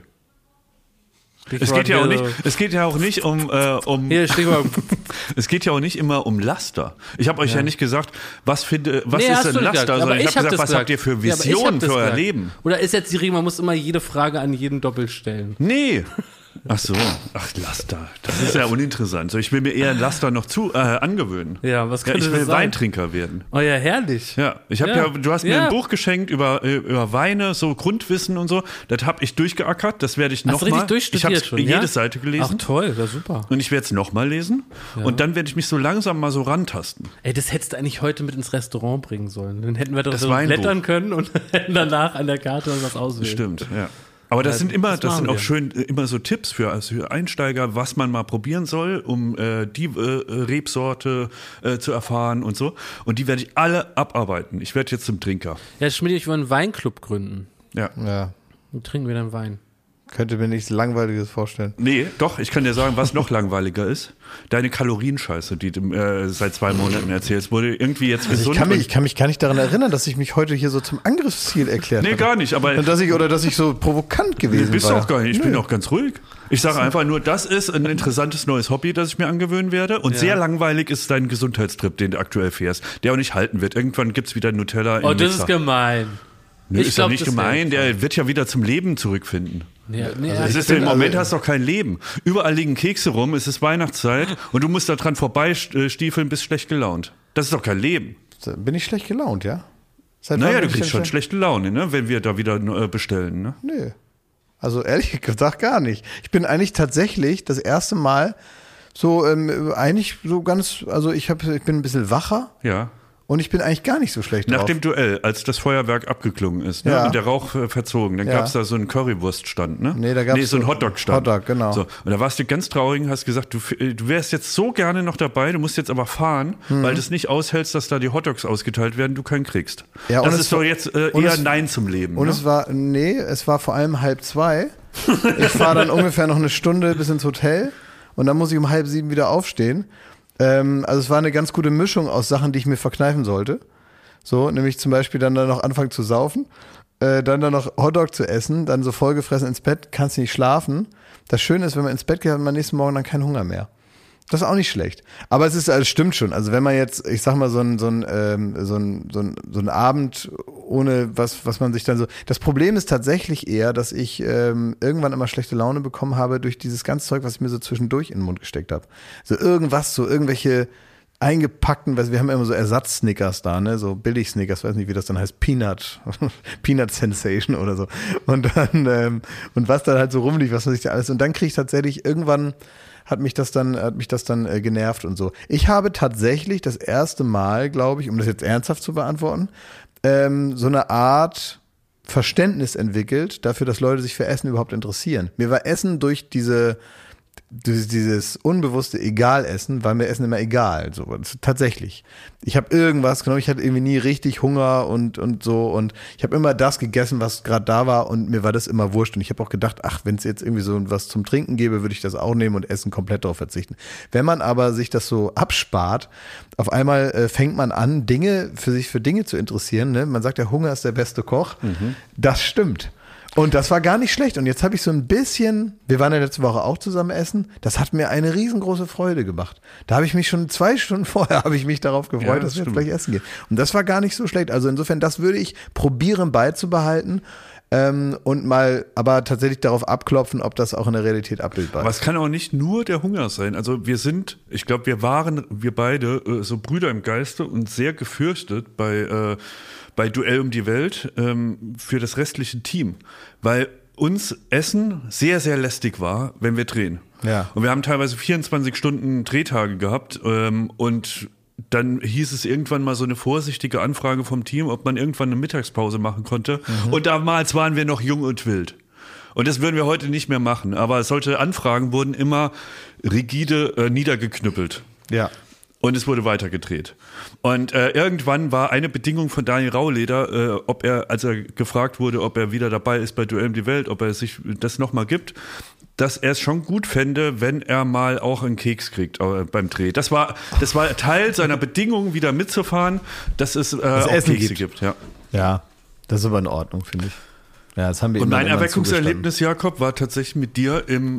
Es Stichwort geht ja auch hier nicht, so- es geht ja auch nicht um, äh, um Hier, Stichwort. es geht ja auch nicht immer um Laster. Ich habe euch ja. Ja. nicht gesagt, was finde, was Nee, ist hast denn du nicht Laster, gesagt, sondern aber ich habe hab gesagt, das was gesagt. habt ihr für Ja, aber ich hab Visionen das für euer gesagt. Leben? Oder ist jetzt die Regel, man muss immer jede Frage an jeden doppelt stellen? Nee. Ach so, ach Laster, das ist ja uninteressant. So, ich will mir eher ein Laster noch zu äh, angewöhnen. Ja, was Ja, könnte ich will das sein? Weintrinker werden. Oh ja, herrlich. Ja, ich habe Ja. ja. du hast mir Ja. ein Buch geschenkt über äh, über Weine, so Grundwissen und so. Das habe ich durchgeackert. Das werde ich Hast du nochmal. richtig Ich durchstudiert habe schon, jede ja? Seite Ach gelesen. toll, ja super. Und ich werde es nochmal lesen. Und dann werde ich mich so langsam mal so rantasten. Ey, das hättest du eigentlich heute mit ins Restaurant bringen sollen. Dann hätten wir doch Das so Weinbuch. blättern können und hätten danach an der Karte was auswählen. Stimmt, ja. Aber das Ja, sind immer, das das sind machen auch wir. schön, äh, immer so Tipps für, also für Einsteiger, was man mal probieren soll, um äh, die äh, Rebsorte äh, zu erfahren und so. Und die werde ich alle abarbeiten. Ich werde jetzt zum Trinker. Ja, Schmidt, ich will einen Weinclub gründen. Ja. Ja, Dann trinken wir dann Wein. könnte mir nichts Langweiliges vorstellen. Nee, doch, ich kann dir sagen, was noch langweiliger ist. Deine Kalorienscheiße, die du äh, seit zwei Monaten erzählst, wurde irgendwie jetzt Also gesund. ich, kann mich, und- ich kann mich gar nicht daran erinnern, dass ich mich heute hier so zum Angriffsziel erklärt nee, habe. gar nicht, aber Und dass ich, oder dass ich so provokant gewesen du bist war. auch gar nicht. Ich Nö. bin auch ganz ruhig. Ich sage einfach nur, das ist ein interessantes neues Hobby, das ich mir angewöhnen werde. Und Ja. sehr langweilig ist dein Gesundheitstrip, den du aktuell fährst, der auch nicht halten wird. Irgendwann gibt's wieder Nutella im Oh, das Mixer. ist gemein. Nö, ich ist glaub, doch nicht das wär- gemein. Der wird ja wieder zum Leben zurückfinden. Ja, nee, Also Es ich ist bin Im Moment also- hast du doch kein Leben. Überall liegen Kekse rum, es ist Weihnachtszeit und du musst da dran vorbeistiefeln, bist schlecht gelaunt. Das ist doch kein Leben. Bin ich schlecht gelaunt, ja? Seit wann Naja, bin du ich kriegst denn schon schlecht- schlechte Laune, ne, wenn wir da wieder äh, bestellen. Ne? Nö. Also ehrlich gesagt gar nicht. Ich bin eigentlich tatsächlich das erste Mal so ähm, eigentlich so ganz, also ich hab, ich bin ein bisschen wacher Ja. und ich bin eigentlich gar nicht so schlecht Nach drauf. dem Duell, als das Feuerwerk abgeklungen ist, ne? Ja. Und der Rauch äh, verzogen, dann Ja. gab's da so einen Currywurststand, ne? Nee, da gab's nee, so einen so- Hotdog-Stand. Hotdog, genau. So. Und da warst du ganz traurig und hast gesagt, du, f- äh, du wärst jetzt so gerne noch dabei, du musst jetzt aber fahren, Mhm. weil du es nicht aushältst, dass da die Hotdogs ausgeteilt werden, du keinen kriegst. Ja, und das es ist doch war- jetzt äh, und eher es- Nein zum Leben. Und ne? es war, nee, es war vor allem halb zwei. Ich fahre dann ungefähr noch eine Stunde bis ins Hotel und dann muss ich um halb sieben wieder aufstehen. Ähm, also es war eine ganz gute Mischung aus Sachen, die ich mir verkneifen sollte. So, nämlich zum Beispiel dann, dann noch anfangen zu saufen, äh, dann dann noch Hotdog zu essen, dann so vollgefressen ins Bett, kannst nicht schlafen. Das Schöne ist, wenn man ins Bett geht, hat man am nächsten Morgen dann keinen Hunger mehr. Das ist auch nicht schlecht. Aber es ist, also es stimmt schon. Also wenn man jetzt, ich sag mal, so ein, so ein, ähm, so ein, so ein, so ein Abend ohne was, was man sich dann so. Das Problem ist tatsächlich eher, dass ich ähm, irgendwann immer schlechte Laune bekommen habe durch dieses ganze Zeug, was ich mir so zwischendurch in den Mund gesteckt habe. So irgendwas, so irgendwelche eingepackten, weil wir haben immer so Ersatz-Snickers da, ne, so Billig-Snickers, weiß nicht, wie das dann heißt, Peanut, Peanut Sensation oder so. Und dann, ähm, und was dann halt so rumliegt, was man sich da alles, und dann kriege ich tatsächlich irgendwann, hat mich das dann, hat mich das dann äh, genervt und so. Ich habe tatsächlich das erste Mal, glaube ich, um das jetzt ernsthaft zu beantworten, ähm, so eine Art Verständnis entwickelt dafür, dass Leute sich für Essen überhaupt interessieren. Mir war Essen durch diese dieses unbewusste Egal-Essen war mir Essen immer egal. So, tatsächlich. Ich habe irgendwas genommen, ich hatte irgendwie nie richtig Hunger und, und so und ich habe immer das gegessen, was gerade da war und mir war das immer wurscht und ich habe auch gedacht, ach, wenn es jetzt irgendwie so was zum Trinken gäbe, würde ich das auch nehmen und Essen komplett darauf verzichten. Wenn man aber sich das so abspart, auf einmal äh, fängt man an, Dinge für sich für Dinge zu interessieren. Ne? Man sagt ja, Hunger ist der beste Koch. Mhm. Das stimmt. Und das war gar nicht schlecht. Und jetzt habe ich so ein bisschen, wir waren ja letzte Woche auch zusammen essen, das hat mir eine riesengroße Freude gemacht. Da habe ich mich schon zwei Stunden vorher, habe ich mich darauf gefreut, ja, das dass wir jetzt gleich essen gehen. Und das war gar nicht so schlecht. Also insofern, das würde ich probieren beizubehalten ähm, und mal aber tatsächlich darauf abklopfen, ob das auch in der Realität abbildbar ist. Aber es kann auch nicht nur der Hunger sein. Also wir sind, ich glaube, wir waren, wir beide, äh, so Brüder im Geiste und sehr gefürchtet bei äh, bei Duell um die Welt ähm, für das restliche Team, weil uns Essen sehr, sehr lästig war, wenn wir drehen. Ja. Und wir haben teilweise vierundzwanzig Stunden Drehtage gehabt ähm, und dann hieß es irgendwann mal so eine vorsichtige Anfrage vom Team, ob man irgendwann eine Mittagspause machen konnte. Mhm. Und damals waren wir noch jung und wild. Und das würden wir heute nicht mehr machen. Aber solche Anfragen wurden immer rigide äh, niedergeknüppelt. Ja. Und es wurde weitergedreht. Und äh, irgendwann war eine Bedingung von Daniel Rauleder, äh, ob er, als er gefragt wurde, ob er wieder dabei ist bei Duell um die Welt, ob er sich das nochmal gibt, dass er es schon gut fände, wenn er mal auch einen Keks kriegt äh, beim Dreh. Das war, das war Teil seiner Bedingung, wieder mitzufahren, dass es äh, das auch Essen Kekse gibt. gibt. Ja. Ja, das ist aber in Ordnung, finde ich. Ja, das haben wir Und mein immer Erweckungserlebnis, Jakob, war tatsächlich mit dir im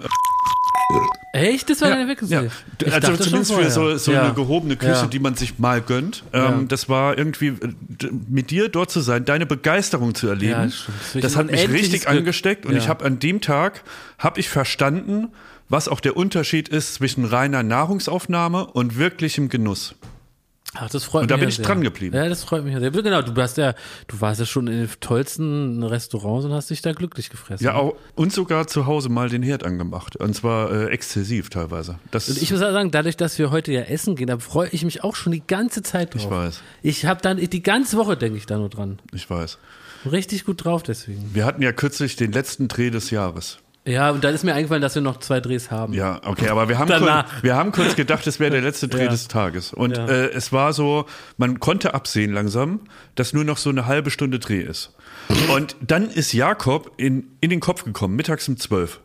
Echt? Das war ja, deine Erweckungserlebnis? Ja. Also zumindest für so, so ja. eine gehobene Küche, ja. die man sich mal gönnt. Ähm, ja. Das war irgendwie, mit dir dort zu sein, deine Begeisterung zu erleben. Ja, das, das hat mich richtig Glück. angesteckt und ja. ich habe an dem Tag, habe ich verstanden, was auch der Unterschied ist zwischen reiner Nahrungsaufnahme und wirklichem Genuss. Ach, das freut und da mich bin ja ich dran geblieben. Ja, das freut mich ja sehr. Genau, du warst ja, du warst ja schon in den tollsten Restaurants und hast dich da glücklich gefressen. Ja, auch, und sogar zu Hause mal den Herd angemacht. Und zwar äh, exzessiv teilweise. Das und ich muss auch sagen, dadurch, dass wir heute ja essen gehen, da freue ich mich auch schon die ganze Zeit drauf. Ich weiß. Ich habe dann, die ganze Woche denke ich da nur dran. Ich weiß. Richtig gut drauf deswegen. Wir hatten ja kürzlich den letzten Dreh des Jahres. Ja, und dann ist mir eingefallen, dass wir noch zwei Drehs haben. Ja, okay, aber wir haben, kurz, wir haben kurz gedacht, es wäre der letzte Dreh ja. des Tages. Und ja. äh, es war so, man konnte absehen langsam, dass nur noch so eine halbe Stunde Dreh ist. Und dann ist Jakob in, in den Kopf gekommen, mittags um zwölf.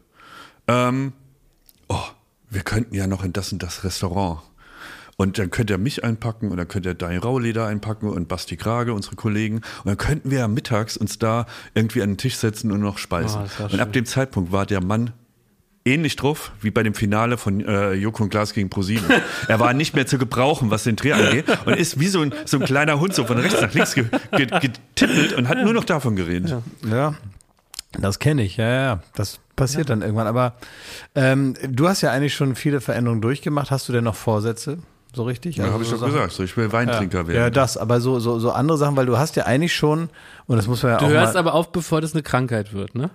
Ähm, oh, wir könnten ja noch in das und das Restaurant. Und dann könnt ihr mich einpacken und dann könnt ihr Daniel Rauleder einpacken und Basti Krage, unsere Kollegen. Und dann könnten wir ja mittags uns da irgendwie an den Tisch setzen und noch speisen. Oh, und ab dem Zeitpunkt war der Mann ähnlich drauf wie bei dem Finale von äh, Joko und Klaas gegen ProSieben. Er war nicht mehr zu gebrauchen, was den Dreh angeht. Und ist wie so ein, so ein kleiner Hund so von rechts nach links ge, ge, getippelt und hat ja. nur noch davon geredet. Ja, ja. Das kenne ich. Ja, ja, das passiert ja. dann irgendwann. Aber ähm, du hast ja eigentlich schon viele Veränderungen durchgemacht. Hast du denn noch Vorsätze? So richtig? Ja, also habe ich so doch Sachen. gesagt, so ich will Weintrinker ja. werden. Ja, das, aber so, so, so andere Sachen, weil du hast ja eigentlich schon, und das muss man ja du auch Du hörst mal, aber auf, bevor das eine Krankheit wird, ne?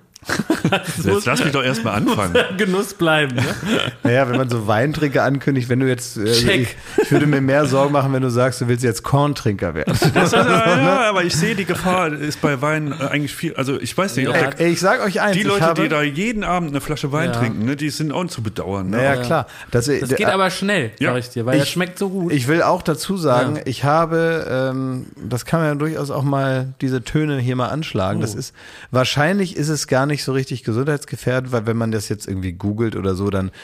Jetzt lass mich doch erstmal anfangen. Genuss bleiben, ne? Naja, wenn man so Weintrinker ankündigt, wenn du jetzt, also ich, ich würde mir mehr Sorgen machen, wenn du sagst, du willst jetzt Korntrinker werden. Das, ja, ja, aber ich sehe, die Gefahr ist bei Wein eigentlich viel, also ich weiß nicht. Ey, ey, ich sag euch eins. Die Leute, habe, die da jeden Abend eine Flasche Wein ja. trinken, ne, die sind auch zu bedauern. Ne? Naja, klar. Das, das geht aber schnell, ja. sag ich dir, weil ich, das schmeckt so gut. Ich will auch dazu sagen, ja. ich habe, ähm, das kann man ja durchaus auch mal, diese Töne hier mal anschlagen. Oh. Das ist, wahrscheinlich ist es gar nicht so richtig gesundheitsgefährdend, weil wenn man das jetzt irgendwie googelt oder so, dann,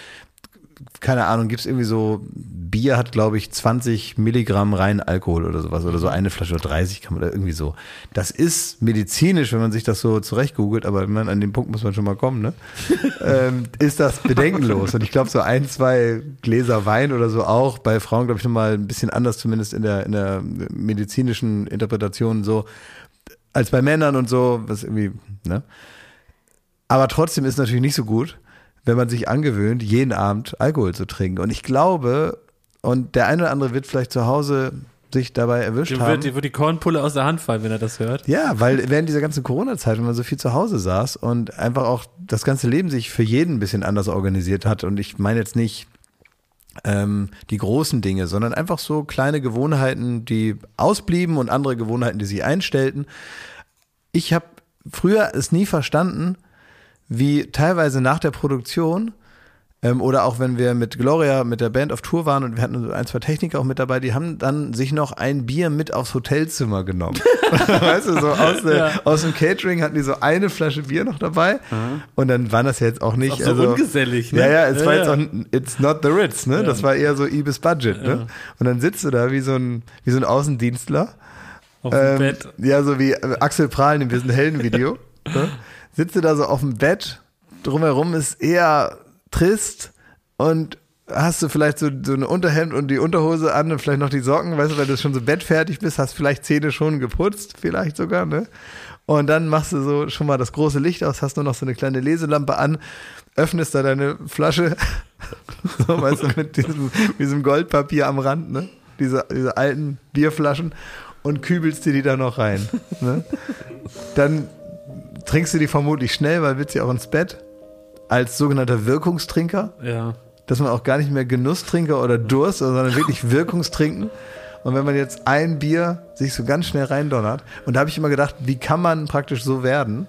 keine Ahnung, gibt es irgendwie so, Bier hat, glaube ich, zwanzig Milligramm rein Alkohol oder sowas, oder so eine Flasche oder dreißig kann man da irgendwie so. Das ist medizinisch, wenn man sich das so zurecht googelt, aber wenn man, an dem Punkt muss man schon mal kommen, ne? ähm, ist das bedenkenlos. Und ich glaube, so ein, zwei Gläser Wein oder so auch, bei Frauen, glaube ich, nochmal ein bisschen anders, zumindest in der, in der medizinischen Interpretation so, als bei Männern und so, was irgendwie, ne? Aber trotzdem ist es natürlich nicht so gut, wenn man sich angewöhnt, jeden Abend Alkohol zu trinken. Und ich glaube, und der eine oder andere wird vielleicht zu Hause sich dabei erwischt dem haben. Wird, dem wird die Kornpulle aus der Hand fallen, wenn er das hört. Ja, weil während dieser ganzen Corona-Zeit, wenn man so viel zu Hause saß und einfach auch das ganze Leben sich für jeden ein bisschen anders organisiert hat, und ich meine jetzt nicht ähm, die großen Dinge, sondern einfach so kleine Gewohnheiten, die ausblieben und andere Gewohnheiten, die sich einstellten. Ich habe früher es nie verstanden, wie teilweise nach der Produktion Ähm, oder auch wenn wir mit Gloria, mit der Band auf Tour waren und wir hatten ein, zwei Techniker auch mit dabei, die haben dann sich noch ein Bier mit aufs Hotelzimmer genommen. Weißt du, so aus, der, ja. aus dem Catering hatten die so eine Flasche Bier noch dabei mhm. und dann waren das ja jetzt auch nicht. Ist auch so also, ungesellig, ne? Ja, ja, es ja, war ja. jetzt auch, it's not the Ritz, ne? Ja. Das war eher so Ibis Budget, ne? Ja. Und dann sitzt du da wie so ein, wie so ein Außendienstler. Auf dem ähm, Bett. Ja, so wie Axel Prahlen im Wir sind Helden-Video. ne? Sitzt du da so auf dem Bett, drumherum ist eher trist und hast du vielleicht so, so eine Unterhemd und die Unterhose an und vielleicht noch die Socken, weißt du, weil du schon so bettfertig bist, hast vielleicht Zähne schon geputzt, vielleicht sogar, ne? Und dann machst du so schon mal das große Licht aus, hast nur noch so eine kleine Leselampe an, öffnest da deine Flasche, so, weißt du, mit diesem, diesem Goldpapier am Rand, ne? Diese, diese alten Bierflaschen und kübelst dir die da noch rein, ne? Dann trinkst du die vermutlich schnell, weil willst du auch ins Bett. Als sogenannter Wirkungstrinker. Ja. Dass man auch gar nicht mehr Genusstrinker oder Durst, sondern wirklich Wirkungstrinken. Und wenn man jetzt ein Bier sich so ganz schnell reindonnert, und da habe ich immer gedacht, wie kann man praktisch so werden?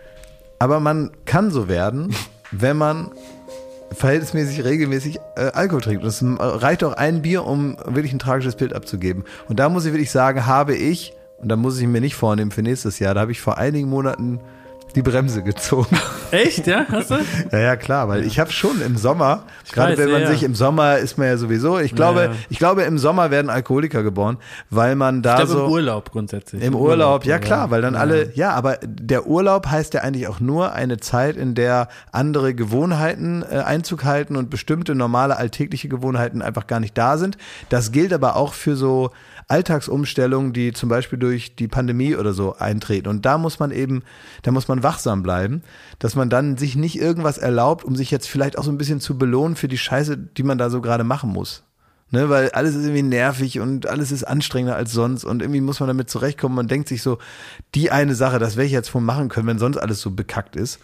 Aber man kann so werden, wenn man verhältnismäßig regelmäßig äh, Alkohol trinkt. Und es reicht auch ein Bier, um wirklich ein tragisches Bild abzugeben. Und da muss ich wirklich sagen, habe ich, und da muss ich mir nicht vornehmen für nächstes Jahr, da habe ich vor einigen Monaten die Bremse gezogen. Echt, ja? Hast du? Ja, ja, klar, weil ich habe schon im Sommer, ich gerade weiß, wenn man ja, sich im Sommer ist man ja sowieso, ich glaube, ja, ja. ich glaube im Sommer werden Alkoholiker geboren, weil man da ich glaube, so im Urlaub grundsätzlich. Im Urlaub, Urlaub ja klar, weil dann ja. alle, ja, aber der Urlaub heißt ja eigentlich auch nur eine Zeit, in der andere Gewohnheiten äh, Einzug halten und bestimmte normale alltägliche Gewohnheiten einfach gar nicht da sind. Das gilt aber auch für so Alltagsumstellungen, die zum Beispiel durch die Pandemie oder so eintreten. Und da muss man eben, da muss man wachsam bleiben, dass man dann sich nicht irgendwas erlaubt, um sich jetzt vielleicht auch so ein bisschen zu belohnen für die Scheiße, die man da so gerade machen muss. Ne, weil alles ist irgendwie nervig und alles ist anstrengender als sonst und irgendwie muss man damit zurechtkommen. Man denkt sich so, die eine Sache, das werde ich jetzt wohl machen können, wenn sonst alles so bekackt ist.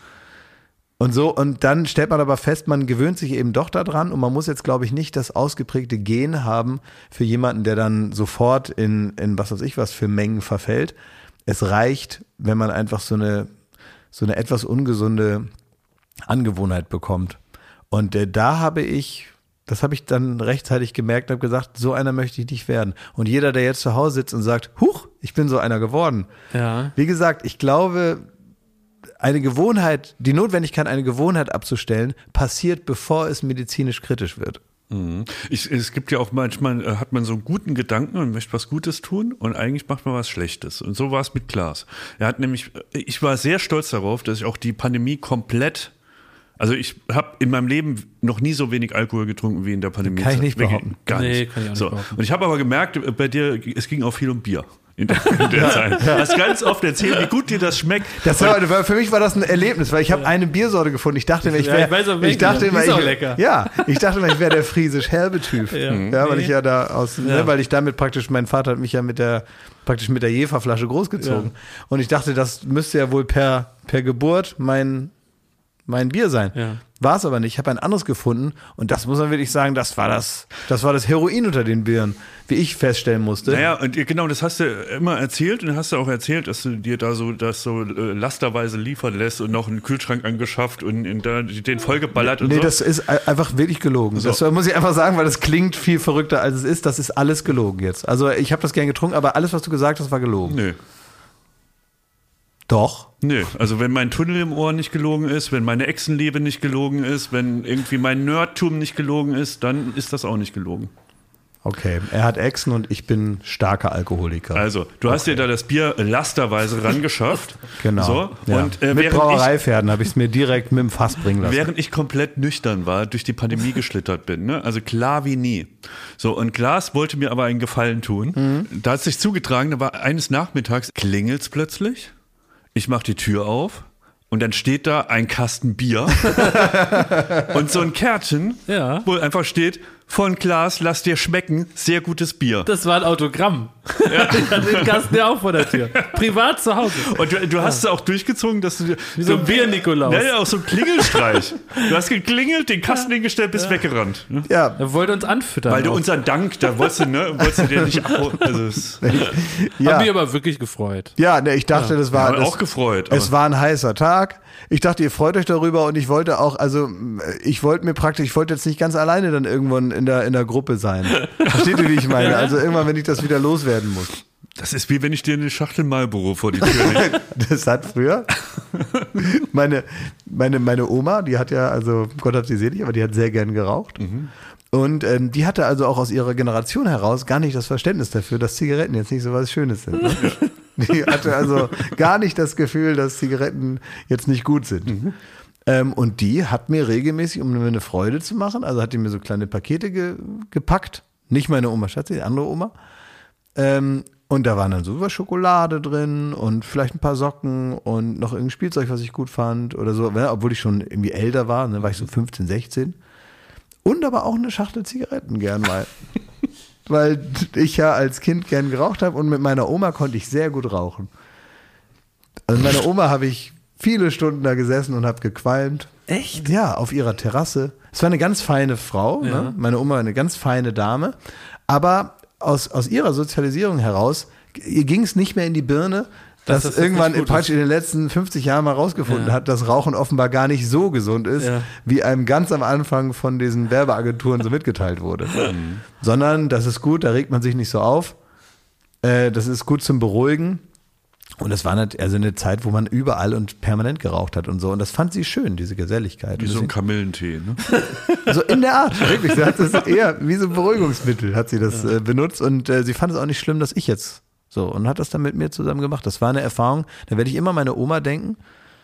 Und so, und dann stellt man aber fest, man gewöhnt sich eben doch daran und man muss jetzt, glaube ich, nicht das ausgeprägte Gen haben für jemanden, der dann sofort in, in was weiß ich was für Mengen verfällt. Es reicht, wenn man einfach so eine, so eine etwas ungesunde Angewohnheit bekommt. Und äh, da habe ich, das habe ich dann rechtzeitig gemerkt und habe gesagt, so einer möchte ich nicht werden. Und jeder, der jetzt zu Hause sitzt und sagt, huch, ich bin so einer geworden. Ja. Wie gesagt, ich glaube, eine Gewohnheit, die Notwendigkeit, eine Gewohnheit abzustellen, passiert, bevor es medizinisch kritisch wird. Mhm. Ich, es gibt ja auch manchmal, äh, hat man so einen guten Gedanken und möchte was Gutes tun und eigentlich macht man was Schlechtes. Und so war es mit Klaas. Er hat nämlich, ich war sehr stolz darauf, dass ich auch die Pandemie komplett, also ich habe in meinem Leben noch nie so wenig Alkohol getrunken wie in der Pandemie. Kann ich nicht behaupten. Gar nicht. Nee, kann ich auch nicht so. behaupten. Und ich habe aber gemerkt, bei dir, es ging auch viel um Bier. In der, in der Zeit. Du hast ganz oft erzählt, wie gut dir das schmeckt. Das war, für mich war das ein Erlebnis, weil ich habe eine Biersorte gefunden. Ich dachte immer, ich wäre, ja, ich, ich dachte immer, ich, lecker. ja, ich dachte immer, ich wäre der friesisch-herbe Typ. Ja, ja weil nee. ich ja da aus, ja. Ne, weil ich damit praktisch, mein Vater hat mich ja mit der, praktisch mit der Jeferflasche großgezogen. Ja. Und ich dachte, das müsste ja wohl per, per Geburt mein, mein Bier sein. Ja. War es aber nicht. Ich habe ein anderes gefunden und das muss man wirklich sagen, das war das, das war das Heroin unter den Bieren, wie ich feststellen musste. Naja, und genau, das hast du immer erzählt und hast du auch erzählt, dass du dir da so das so äh, lasterweise liefern lässt und noch einen Kühlschrank angeschafft und in da, den vollgeballert und nee, so. Nee, das ist einfach wirklich gelogen. So. Das muss ich einfach sagen, weil das klingt viel verrückter, als es ist. Das ist alles gelogen jetzt. Also ich habe das gern getrunken, aber alles, was du gesagt hast, war gelogen. Nö. Doch. Nö, also wenn mein Tunnel im Ohr nicht gelogen ist, wenn meine Echsenliebe nicht gelogen ist, wenn irgendwie mein Nerdtum nicht gelogen ist, dann ist das auch nicht gelogen. Okay, er hat Echsen und ich bin starker Alkoholiker. Also, du okay. hast dir da das Bier lasterweise rangeschafft. Genau. So, ja. und, äh, mit Brauereipferden habe ich es mir direkt mit dem Fass bringen lassen. Während ich komplett nüchtern war, durch die Pandemie geschlittert bin. Ne? Also klar wie nie. So, und Klaas wollte mir aber einen Gefallen tun. Mhm. Da hat es sich zugetragen, da war eines Nachmittags, klingelt's plötzlich. Ich mache die Tür auf und dann steht da ein Kasten Bier und so ein Kärtchen, ja. wo einfach steht, von Klaas, lass dir schmecken, sehr gutes Bier. Das war ein Autogramm. Ja. Ich hatte den Kasten ja auch vor der Tür. Privat zu Hause. Und du, du hast es auch durchgezogen, dass du... Wie so ein Bier-Nikolaus. Ja, auch so ein Klingelstreich. Du hast geklingelt, den Kasten hingestellt, bist ja. weggerannt. Ne? Ja. Er wollte uns anfüttern. Weil du auch. unseren Dank, da wolltest du, ne, wolltest du dir nicht abholen. Also es ja. Hab mich aber wirklich gefreut. Ja, ne, ich dachte, Ja. das war... Ja, das, auch gefreut. Es war ein heißer Tag. Ich dachte, ihr freut euch darüber und ich wollte auch, also ich wollte mir praktisch, ich wollte jetzt nicht ganz alleine dann irgendwann in der, in der Gruppe sein. Versteht ihr, wie ich meine? Also irgendwann, wenn ich das wieder loswerden muss. Das ist wie wenn ich dir eine Schachtel Marlboro vor die Tür lege. Das hat früher meine, meine, meine Oma, die hat ja, also Gott hat sie selig, aber die hat sehr gern geraucht. Mhm. Und ähm, die hatte also auch aus ihrer Generation heraus gar nicht das Verständnis dafür, dass Zigaretten jetzt nicht so was Schönes sind. Ne? Die hatte also gar nicht das Gefühl, dass Zigaretten jetzt nicht gut sind. Mhm. Ähm, und die hat mir regelmäßig, um mir eine Freude zu machen, also hat die mir so kleine Pakete ge- gepackt. Nicht meine Oma Schatzi, die andere Oma. Ähm, und da waren dann so Schokolade drin und vielleicht ein paar Socken und noch irgendein Spielzeug, was ich gut fand oder so. Ja, obwohl ich schon irgendwie älter war, dann war ich so fünfzehn, sechzehn. Und aber auch eine Schachtel Zigaretten gern mal. Weil ich ja als Kind gern geraucht habe und mit meiner Oma konnte ich sehr gut rauchen. Also mit meiner Oma habe ich viele Stunden da gesessen und habe gequalmt. Echt? Ja, auf ihrer Terrasse. Es war eine ganz feine Frau, Ja. ne? Meine Oma war eine ganz feine Dame. Aber aus, aus ihrer Sozialisierung heraus, ihr ging es nicht mehr in die Birne, dass das das irgendwann nicht gut praktisch ist. in den letzten fünfzig Jahren mal rausgefunden Ja. hat, dass Rauchen offenbar gar nicht so gesund ist, Ja. wie einem ganz am Anfang von diesen Werbeagenturen so mitgeteilt wurde. Mhm. Sondern das ist gut, da regt man sich nicht so auf. Äh, das ist gut zum Beruhigen. Und das war nicht, also eine Zeit, wo man überall und permanent geraucht hat und so. Und das fand sie schön, diese Geselligkeit. Wie Und so ein deswegen- Kamillentee, ne? so in der Art, wirklich. Sie hat das eher wie so ein Beruhigungsmittel hat sie das äh, benutzt und äh, sie fand es auch nicht schlimm, dass ich jetzt so und hat das dann mit mir zusammen gemacht. Das war eine Erfahrung, da werde ich immer meine Oma denken,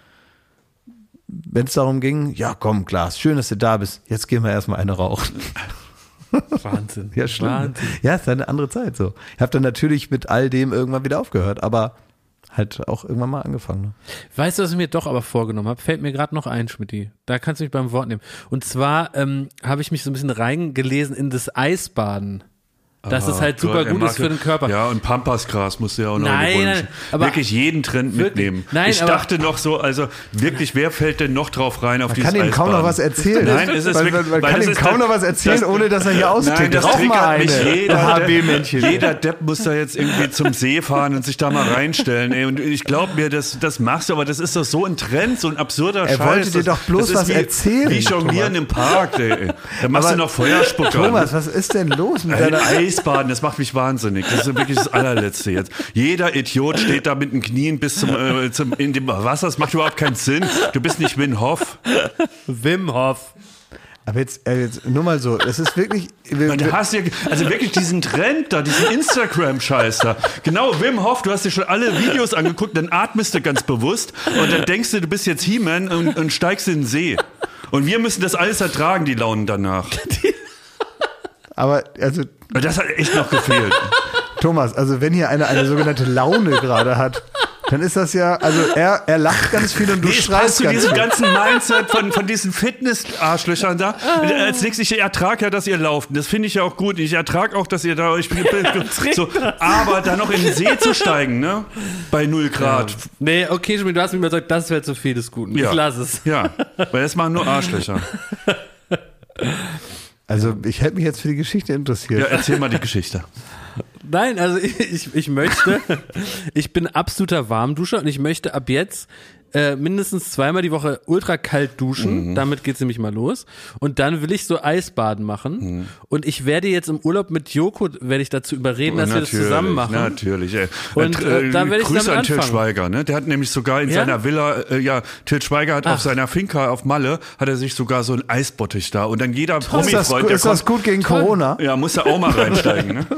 wenn es darum ging, ja komm Klaas, schön, dass du da bist, jetzt gehen wir erstmal eine rauchen. Wahnsinn. Ja, schlimm. Wahnsinn. Ja, es ist eine andere Zeit so. Ich habe dann natürlich mit all dem irgendwann wieder aufgehört, aber halt auch irgendwann mal angefangen. Ne? Weißt du, was ich mir doch aber vorgenommen habe? Fällt mir gerade noch ein, Schmidti. Da kannst du mich beim Wort nehmen. Und zwar ähm, habe ich mich so ein bisschen reingelesen in das Eisbaden. Dass es halt super Gott, er gut mag ist für den Körper. Ja, und Pampasgras musst du ja auch noch Nein, gewünscht. nein, aber- wirklich jeden Trend Wirklich? mitnehmen. Nein, ich aber- dachte noch so, also wirklich, wer fällt denn noch drauf rein auf Man dieses kann ihm kaum noch Eisbaden? was erzählen. Nein, es ist man, wirklich- man, man weil kann das ihm ist kaum das- noch was erzählen, das- ohne dass er hier austickt. Nein, das Rauch triggert mal eine. mich jeder. H Depp- B-Männchen. Jeder Depp muss da jetzt irgendwie zum See fahren und sich da mal reinstellen. Ey. Und ich glaube mir, das, das machst du, aber das ist doch so ein Trend, so ein absurder Er Scheiß. wollte dir Das- doch bloß das ist was wie, erzählen, Wie Jonglieren im Park. Ey. Da machst Aber- du noch Feuerspucker. Thomas, was ist denn los mit Ein deiner Eisbaden, das macht mich wahnsinnig. Das ist wirklich das allerletzte jetzt. Jeder Idiot steht da mit den Knien bis zum, äh, zum in dem Wasser. Das macht überhaupt keinen Sinn. Du bist nicht Wim Hof. Wim Hof. Aber jetzt, äh, jetzt nur mal so, es ist wirklich. Wir, Und du hast ja, also wirklich diesen Trend da, diesen Instagram-Scheiß da. Genau, Wim Hof, du hast dir schon alle Videos angeguckt, dann atmest du ganz bewusst und dann denkst du, du bist jetzt He-Man und, und steigst in den See. Und wir müssen das alles ertragen, die Launen danach. aber also Und das hat echt noch gefehlt. Thomas, also wenn hier einer eine sogenannte Laune gerade hat, dann ist das ja, also er, er lacht ganz viel und du Nee, es passt schreist zu ganz diesem viel. ganzen Mindset von, von diesen Fitness-Arschlöchern da. Als nächstes, ich ertrage ja, dass ihr lauft. Das finde ich ja auch gut. Ich ertrage auch, dass ihr da euch so, aber da noch in den See zu steigen, ne? Bei null Grad. Nee, okay, Schmidti, du hast mir überzeugt, das wäre zu viel des Guten. Ja. Ich lass es. Ja, weil das machen nur Arschlöcher. Also ich hätte mich jetzt für die Geschichte interessiert. Ja, erzähl mal die Geschichte. Nein, also ich, ich möchte, ich bin absoluter Warmduscher und ich möchte ab jetzt äh, mindestens zweimal die Woche ultra kalt duschen. Mhm. Damit geht's nämlich mal los. Und dann will ich so Eisbaden machen. Mhm. Und ich werde jetzt im Urlaub mit Joko, werde ich dazu überreden, dass wir das zusammen machen. Natürlich, ey. Und, äh, da werde ich Grüße damit an Til anfangen. Schweiger, ne? Der hat nämlich sogar in Ja? seiner Villa, äh, ja, Til Schweiger hat Ach. auf seiner Finca auf Malle, hat er sich sogar so ein Eisbottich da. Und dann jeder ist das, Promi-Freund, der ist das kommt, gut gegen Corona? ja, muss da auch mal reinsteigen, ne?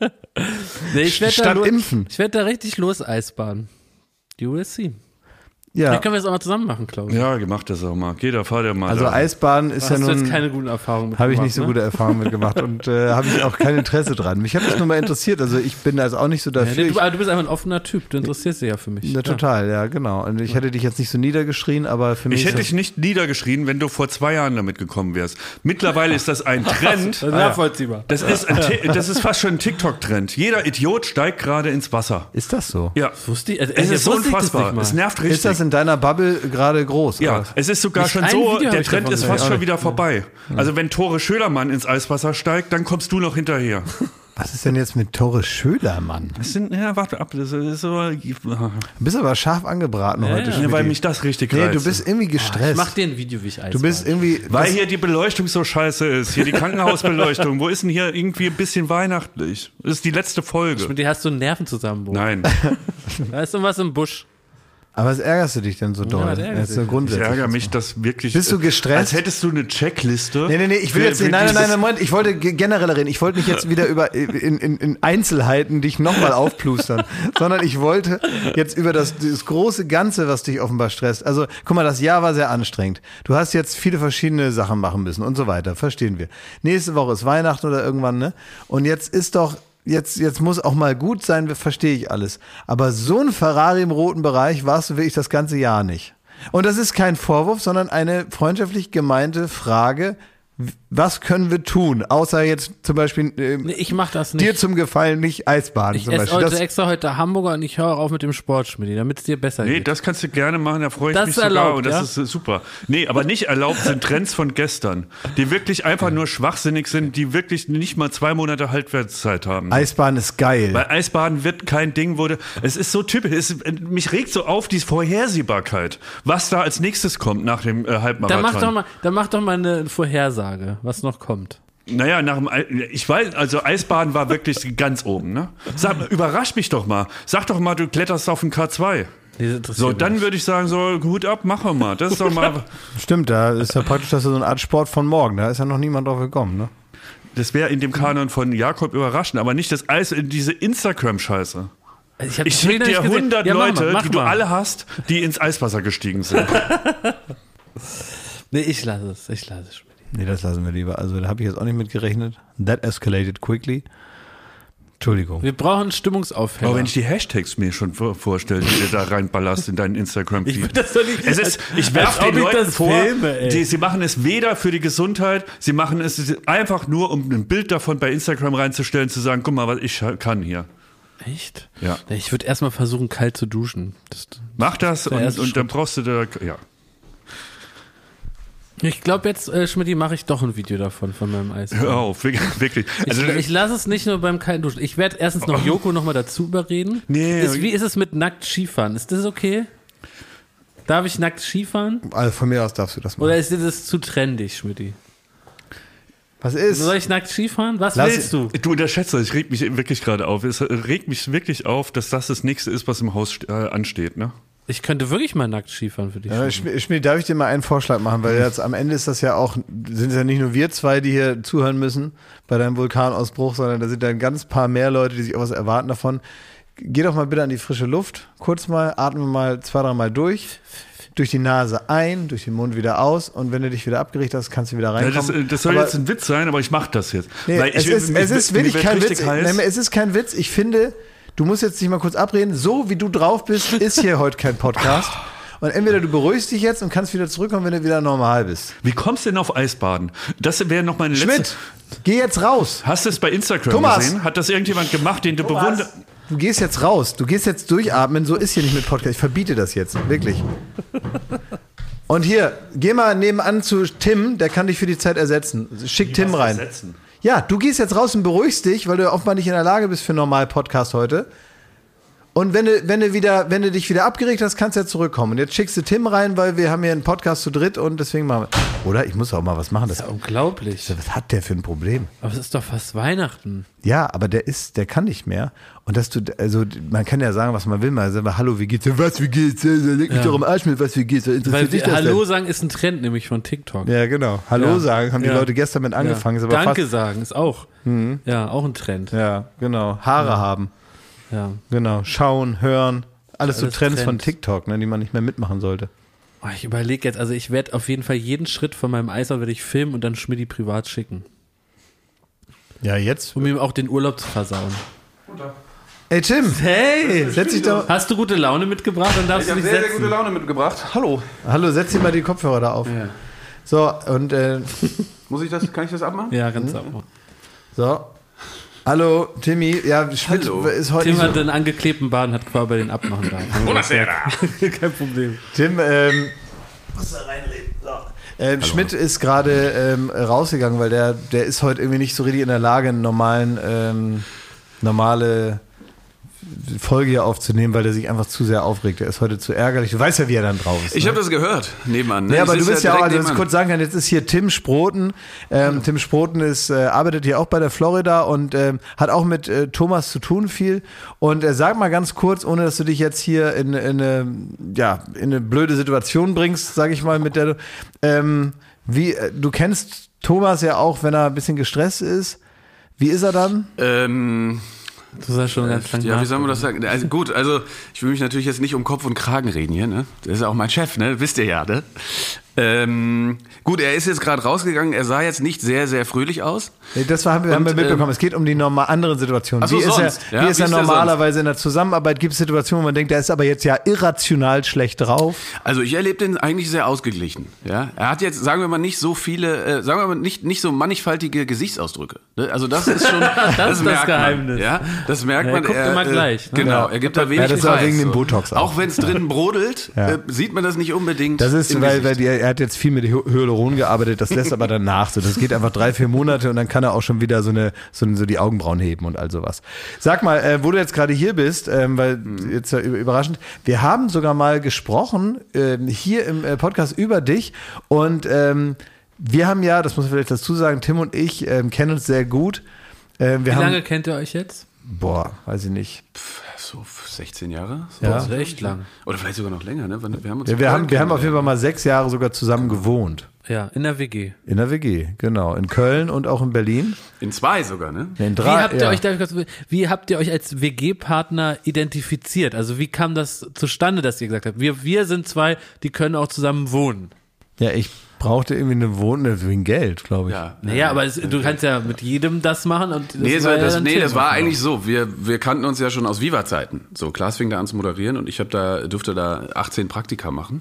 Nee, ich werde da, Statt lo- impfen. ich werd da richtig los Eisbaden. You will see. Ja. Vielleicht können wir das auch mal zusammen machen, Klaus. Ja, mach das auch mal. Geh da, fahr dir mal. Also da. Eisbaden ist Hast ja du nun... jetzt keine guten Erfahrungen mit Habe ich gemacht, nicht so ne? gute Erfahrungen mitgemacht und äh, habe ich auch kein Interesse dran. Mich hat das nur mal interessiert. Also ich bin also auch nicht so Ja, dafür. nee, Ich, du, aber du bist einfach ein offener Typ. Du interessierst dich ja für mich. na, total, ja, genau. Und ich hätte dich jetzt nicht so niedergeschrien, aber für mich... Ich hätte ist dich nicht niedergeschrien, wenn du vor zwei Jahren damit gekommen wärst. Mittlerweile ist das ein Trend. Das ist nachvollziehbar. Das ist, ein, Ti- das ist fast schon ein TikTok-Trend. Jeder Idiot steigt gerade ins Wasser. ist das so? Ja. Wusste ich, also, Es jetzt ist so wusste ich das unfassbar. nicht mal. Es nervt richtig. Ist das in deiner Bubble gerade groß? Ja, oder? es ist sogar Nicht schon ein so, Video hab der ich Trend davon ist gesehen. fast Auch schon nicht. wieder vorbei. Also wenn Tore Schölermann ins Eiswasser steigt, dann kommst du noch hinterher. Was ist denn jetzt mit Tore Schölermann? Das sind, ja, warte ab, das ist so, Du bist aber scharf angebraten heute. ja. Schmidti. weil mich das richtig Nee, reizt. du bist irgendwie Ich gestresst. mach dir ein Video, wie ich Eis du bist irgendwie... Weil das- hier die Beleuchtung so scheiße ist. Hier die Krankenhausbeleuchtung. Wo ist denn hier irgendwie ein bisschen weihnachtlich? Das ist die letzte Folge. Mit dir hast du einen Nervenzusammenbruch. Nein. Da ist irgendwas im Busch. aber was ärgerst du dich denn so doll? was ärgert Das ist so dich? Ich grundsätzlich. ärgere mich, dass wirklich. Bist du gestresst? Als hättest du eine Checkliste. Nee, nee, nee, ich will für- jetzt nicht, für nein, nein, dieses- nein, Moment, ich wollte ge- generell reden. Ich wollte nicht jetzt wieder über in, in, in Einzelheiten dich nochmal aufplustern, sondern ich wollte jetzt über das, das große Ganze, was dich offenbar stresst. Also, guck mal, das Jahr war sehr anstrengend. Du hast jetzt viele verschiedene Sachen machen müssen und so weiter, verstehen wir. Nächste Woche ist Weihnachten oder irgendwann, ne? Und jetzt ist doch, jetzt, jetzt muss auch mal gut sein, verstehe ich alles. Aber so ein Ferrari im roten Bereich warst du wirklich das ganze Jahr nicht. Und das ist kein Vorwurf, sondern eine freundschaftlich gemeinte Frage. Was können wir tun? Außer jetzt zum Beispiel äh, Nee, ich mach das nicht. dir zum Gefallen nicht Eisbaden Ich zum esse Beispiel. heute Das, extra heute Hamburger und ich höre auf mit dem Sport, Schmidt, damit es dir besser Nee, geht. das kannst du gerne machen, da freue ich Das mich ist sogar erlaubt, und das ja? ist äh, super. Nee, aber nicht erlaubt sind Trends von gestern, die wirklich einfach nur schwachsinnig sind, die wirklich nicht mal zwei Monate Haltwertszeit haben. Eisbaden ist geil. Weil Eisbaden wird kein Ding, wurde. Es ist so typisch. Es, mich regt so auf die Vorhersehbarkeit, was da als nächstes kommt nach dem äh, Halbmarathon. Dann mach doch mal, dann mach doch mal eine Vorhersage, was noch kommt. Naja, nach dem, Ei- ich weiß, also Eisbaden war wirklich ganz oben, ne? Sag, überrasch mich doch mal. Sag doch mal, du kletterst auf den K zwei. Nee, das interessiert So, mich dann nicht. würde ich sagen, so, Hut ab, machen wir mal. Das ist doch mal, Stimmt, da ist ja praktisch das ist so eine Art Sport von morgen. Da ist ja noch niemand drauf gekommen, ne? das wäre in dem Kanon von Jakob überraschend, aber nicht das Eis, diese Instagram-Scheiße. Ich, hab Ich das schicke Video dir nicht gesehen. hundert Ja, mach Leute, mal, mach die du mal. alle hast, die ins Eiswasser gestiegen sind. Nee, ich lasse es, ich lasse es. Nee, das lassen wir lieber. Also da habe ich jetzt auch nicht mit gerechnet. That escalated quickly. Entschuldigung. Wir brauchen Stimmungsaufheller. Aber wenn ich die Hashtags mir schon vor- vorstelle, die du da reinballerst in deinen Instagram-Feed. Ich würd das doch nicht- Es ist, ich als werfe ob den ich Leuten das vor, filme, ey. die, sie machen es weder für die Gesundheit, sie machen es einfach nur, um ein Bild davon bei Instagram reinzustellen, zu sagen, guck mal, was ich kann hier. Echt? Ja. Nee, Ich würde erstmal versuchen, kalt zu duschen. Das, Mach das Der und, erste und dann Schritt. brauchst du da, ja. ich glaube jetzt, äh, Schmidt, mache ich doch ein Video davon, von meinem Eis. Hör auf, wirklich. wirklich. Also, ich ich lasse es nicht nur beim kalten Duschen. Ich werde erstens noch Joko noch mal dazu überreden. Nee. Ist, wie ist es mit nackt Skifahren? Ist das okay? Darf ich nackt Skifahren? Also von mir aus darfst du das machen. Oder ist dir das zu trendig, Schmidti? Was ist? Soll ich nackt Skifahren? Was Lass- willst du? Du unterschätzt das, ich reg mich wirklich gerade auf. Es regt mich wirklich auf, dass das das nächste ist, was im Haus st- äh, ansteht, ne? Ich könnte wirklich mal nackt Skifahren für dich. Ja, Schmi- Schmidt, darf ich dir mal einen Vorschlag machen? Weil jetzt am Ende ist das ja auch, sind es ja nicht nur wir zwei, die hier zuhören müssen bei deinem Vulkanausbruch, sondern da sind ja ein ganz paar mehr Leute, die sich auch was erwarten davon. Geh doch mal bitte an die frische Luft, kurz mal, atme mal zwei, drei Mal durch. Durch die Nase ein, durch den Mund wieder aus und wenn du dich wieder abgerichtet hast, kannst du wieder Ja, reinkommen. das, das soll Aber- jetzt ein Witz sein, aber ich mach das jetzt. Nee, Weil es, ich, ist, mir- es ist mir wirklich wird kein richtig Witz. heiß. Nein, es ist kein Witz. Ich finde, du musst jetzt nicht mal kurz abreden. So wie du drauf bist, ist hier heute kein Podcast. Und entweder du beruhigst dich jetzt und kannst wieder zurückkommen, wenn du wieder normal bist. Wie kommst du denn auf Eisbaden? Das wäre noch meine letzte. Schmidt, geh jetzt raus. Hast du es bei Instagram Thomas! gesehen? Hat das irgendjemand gemacht, den du bewunderst? Du gehst jetzt raus. Du gehst jetzt durchatmen. So ist hier nicht mit Podcast. Ich verbiete das jetzt. Wirklich. Und hier, geh mal nebenan zu Tim. Der kann dich für die Zeit ersetzen. Schick Tim rein. Ersetzen? Ja, du gehst jetzt raus und beruhigst dich, weil du offenbar nicht in der Lage bist für einen normalen Podcast heute. Und wenn du, wenn du wieder, wenn du dich wieder abgeregt hast, kannst du ja zurückkommen. Und jetzt schickst du Tim rein, weil wir haben hier einen Podcast zu dritt und deswegen machen wir. Oder? Ich muss auch mal was machen. Das, Das ist ja unglaublich. was hat der für ein Problem? Aber es ist doch fast Weihnachten. Ja, aber der ist, der kann nicht mehr. Und dass du, also man kann ja sagen, was man will, mal sagen, hallo, wie geht's? Was, wie geht's? Leg mich Ja. doch im Arsch mit, was, wie geht's? Weil Interessiert dich wir, das Hallo denn? sagen ist ein Trend, nämlich von TikTok. Ja, genau. Hallo Ja. sagen, haben die Ja. Leute gestern mit angefangen. Ist Ja. aber Danke fast, sagen ist auch. Ja, auch ein Trend. ja, genau. Haare haben. Ja. Genau. Schauen, hören. Alles so Alles Trends Trends. von TikTok, ne, die man nicht mehr mitmachen sollte. Oh, ich überlege jetzt, also ich werde auf jeden Fall jeden Schritt von meinem Eisau werde ich filmen und dann Schmidti privat schicken. Ja, jetzt. Um ihm auch den Urlaub zu versauen. Ey, Tim, Hey! setz dich da. Hast du gute Laune mitgebracht? Dann darfst Ich du habe dich sehr, setzen. sehr gute Laune mitgebracht. Hallo. Hallo, setz dir mal die Kopfhörer da auf. Ja, So, und, äh, Muss ich das, kann ich das abmachen? ja ganz sauber. so. Hallo, Timmy. Ja, Schmidt Hallo. ist heute Tim nicht hat so. einen angeklebten Bart und hat quasi bei den abmachen da. Kein Problem. Tim, ähm, muss da reinreden. So. Ähm, Schmidt ist gerade ähm, rausgegangen, weil der, der ist heute irgendwie nicht so richtig in der Lage, einen normalen, ähm, normale Folge hier aufzunehmen, weil der sich einfach zu sehr aufregt. Der ist heute zu ärgerlich. Du weißt ja, wie er dann drauf ist. Ich ne? habe das gehört, nebenan. Ne? Ja, aber Ich du sitze bist ja auch, direkt also ich kurz sagen kann, jetzt ist hier Tim Sproten. Ähm, Tim Sproten ist, äh, arbeitet hier auch bei der Florida und ähm, hat auch mit äh, Thomas zu tun viel. Und äh, sag mal ganz kurz, ohne dass du dich jetzt hier in, in, eine, ja, in eine blöde Situation bringst, sag ich mal, mit der du, ähm, wie, äh, du kennst Thomas ja auch, wenn er ein bisschen gestresst ist. Wie ist er dann? Ähm, Du sagst schon ganz lang ja, wie soll man das sagen? Also gut, also ich will mich natürlich jetzt nicht um Kopf und Kragen reden hier, ne? Das ist ja auch mein Chef, ne? Wisst ihr ja, ne? Ähm, gut, er ist jetzt gerade rausgegangen, er sah jetzt nicht sehr, sehr fröhlich aus. Nee, das haben wir, haben wir Und, mitbekommen. ähm, es geht um die normal anderen Situationen. Ach so, wie ist sonst. er, Ja, wie ist wie er ist der normalerweise in der Zusammenarbeit? Gibt es Situationen, wo man denkt, der ist aber jetzt ja irrational schlecht drauf? Also ich erlebe den eigentlich sehr ausgeglichen. Ja, er hat jetzt, sagen wir mal, nicht so viele, äh, sagen wir mal, nicht nicht so mannigfaltige Gesichtsausdrücke. Ne? Also das ist schon, das, ist das merkt Geheimnis. Man, ja, das merkt Ja, er man. guckt immer gleich, ne? Genau, Ja. er gibt da wenig Ja, das ist auch Preis, wegen dem so. Botox auch. Auch wenn es drin brodelt, Ja. äh, sieht man das nicht unbedingt. Das ist, im weil, weil Gesicht. die, er hat jetzt viel mit Hy- Hyaluron gearbeitet, das lässt aber danach so. Das geht einfach drei, vier Monate und dann kann er auch schon wieder so eine, so, so die Augenbrauen heben und all sowas. Sag mal, äh, wo du jetzt gerade hier bist, ähm, weil jetzt äh, überraschend, wir haben sogar mal gesprochen äh, hier im äh, Podcast über dich und ähm, wir haben ja, das muss man vielleicht dazu sagen, Tim und ich ähm, kennen uns sehr gut. Äh, wir Wie haben, lange kennt ihr euch jetzt? Boah, weiß ich nicht. So sechzehn Jahre? So. Ja. Das ist echt lang. Oder vielleicht sogar noch länger, ne? Wir haben uns Ja, in wir Köln haben, wir haben auf jeden Fall kennengelernt. mal sechs Jahre sogar zusammen gewohnt. Ja, in der W G. In der W G, genau. In Köln und auch in Berlin. In zwei sogar, ne? In Wie drei, habt ihr ja. euch, darf ich kurz- wie habt ihr euch als W G-Partner identifiziert? Also wie kam das zustande, dass ihr gesagt habt, wir, wir sind zwei, die können auch zusammen wohnen? Ja, ich brauchte irgendwie eine Wohnung wegen Geld, glaube ich. Ja. Naja, aber es, du kannst ja mit jedem das machen und das Nee, das, war war, ja das, dann nee, Tim das war offenbar. eigentlich so. Wir, wir kannten uns ja schon aus Viva-Zeiten. So, Klaas fing da an zu moderieren und ich hab da, durfte da achtzehn Praktika machen.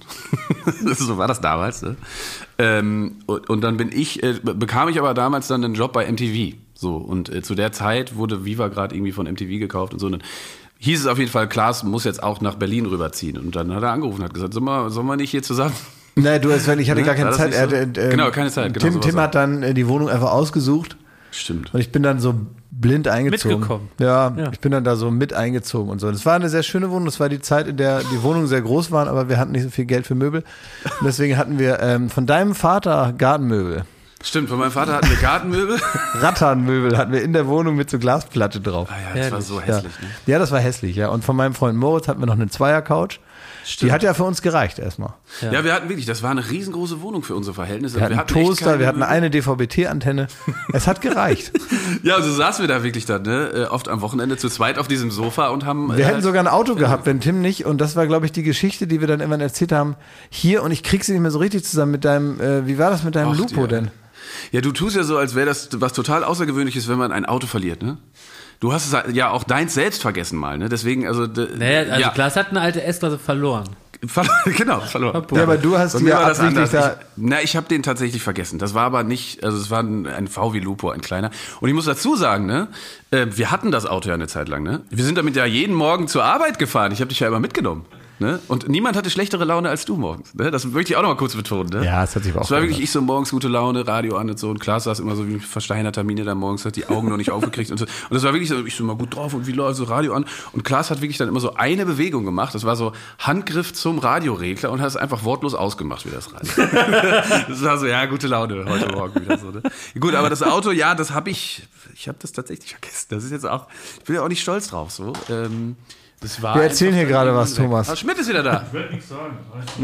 So war das damals. Ne? Ähm, und, und dann bin ich, äh, bekam ich aber damals dann einen Job bei M T V. So, und äh, zu der Zeit wurde Viva gerade irgendwie von M T V gekauft und so. Und dann hieß es auf jeden Fall, Klaas muss jetzt auch nach Berlin rüberziehen. Und dann hat er angerufen und hat gesagt, sollen wir, sollen wir nicht hier zusammen? Nein, du hast, weil ich hatte Ne? gar keine War das Zeit. nicht Er so? hatte, ähm, Genau, keine Zeit, genau, Tim, sowas Tim auch. hat dann äh, die Wohnung einfach ausgesucht Stimmt. und ich bin dann so blind eingezogen. Mitgekommen. Ja, Ja. ich bin dann da so mit eingezogen und so. Das war eine sehr schöne Wohnung. Das war die Zeit, in der die Wohnungen sehr groß waren, aber wir hatten nicht so viel Geld für Möbel. Und deswegen hatten wir ähm, von deinem Vater Gartenmöbel. Stimmt, von meinem Vater hatten wir Gartenmöbel. Rattanmöbel hatten wir in der Wohnung mit so Glasplatte drauf. Ah ja, das war so Ja. hässlich. Ne? ja, das war hässlich, ja. Und von meinem Freund Moritz hatten wir noch eine Zweier-Couch. Die hat ja für uns gereicht erstmal. Ja. wir hatten wirklich, das war eine riesengroße Wohnung für unsere Verhältnisse. Wir hatten einen echt Toaster, keine- wir hatten eine D V B T-Antenne. Es hat gereicht. Ja, so saßen wir da wirklich dann, ne? äh, oft am Wochenende zu zweit auf diesem Sofa und haben. Wir äh, hätten sogar ein Auto gehabt, wenn Tim nicht. Und das war, glaube ich, die Geschichte, die wir dann irgendwann erzählt haben. Hier, und ich krieg sie nicht mehr so richtig zusammen mit deinem, äh, wie war das mit deinem Och, Lupo dir. denn? Ja, du tust ja so, als wäre das was total Außergewöhnliches, wenn man ein Auto verliert, ne? Du hast es ja auch deins selbst vergessen mal, ne? Deswegen, also. d- Naja, also ja. Klaas hat eine alte S-Klasse verloren. Ver genau, verloren. Verboten. Ja, aber du hast Bei die mir ja war das absichtlich anders. da. Ich, na, ich habe den tatsächlich vergessen. Das war aber nicht, also es war ein, ein V wie Lupo, ein kleiner. Und ich muss dazu sagen, ne, äh, wir hatten das Auto ja eine Zeit lang, ne? Wir sind damit ja jeden Morgen zur Arbeit gefahren. Ich habe dich ja immer mitgenommen. Ne? Und niemand hatte schlechtere Laune als du morgens. Ne? Das möchte ich auch noch mal kurz betonen. Ne? Ja, das hat sich aber auch Es war wirklich geändert. ich so morgens gute Laune, Radio an und so. Und Klaas saß immer so wie ein versteinerter Mine da morgens, hat die Augen noch nicht aufgekriegt und so. Und das war wirklich so, ich so mal gut drauf und wie läuft so Radio an. Und Klaas hat wirklich dann immer so eine Bewegung gemacht. Das war so Handgriff zum Radioregler und hat es einfach wortlos ausgemacht, wie das Radio. Das war so, ja, gute Laune heute Morgen wieder so. Ne? Gut, aber das Auto, ja, das habe ich, ich habe das tatsächlich vergessen. Das ist jetzt auch, ich bin ja auch nicht stolz drauf so. Ähm, Das war Wir erzählen einfach hier gerade irgendwann was, weg. Thomas. Ah, Schmidt ist wieder da. Ich werde nichts sagen.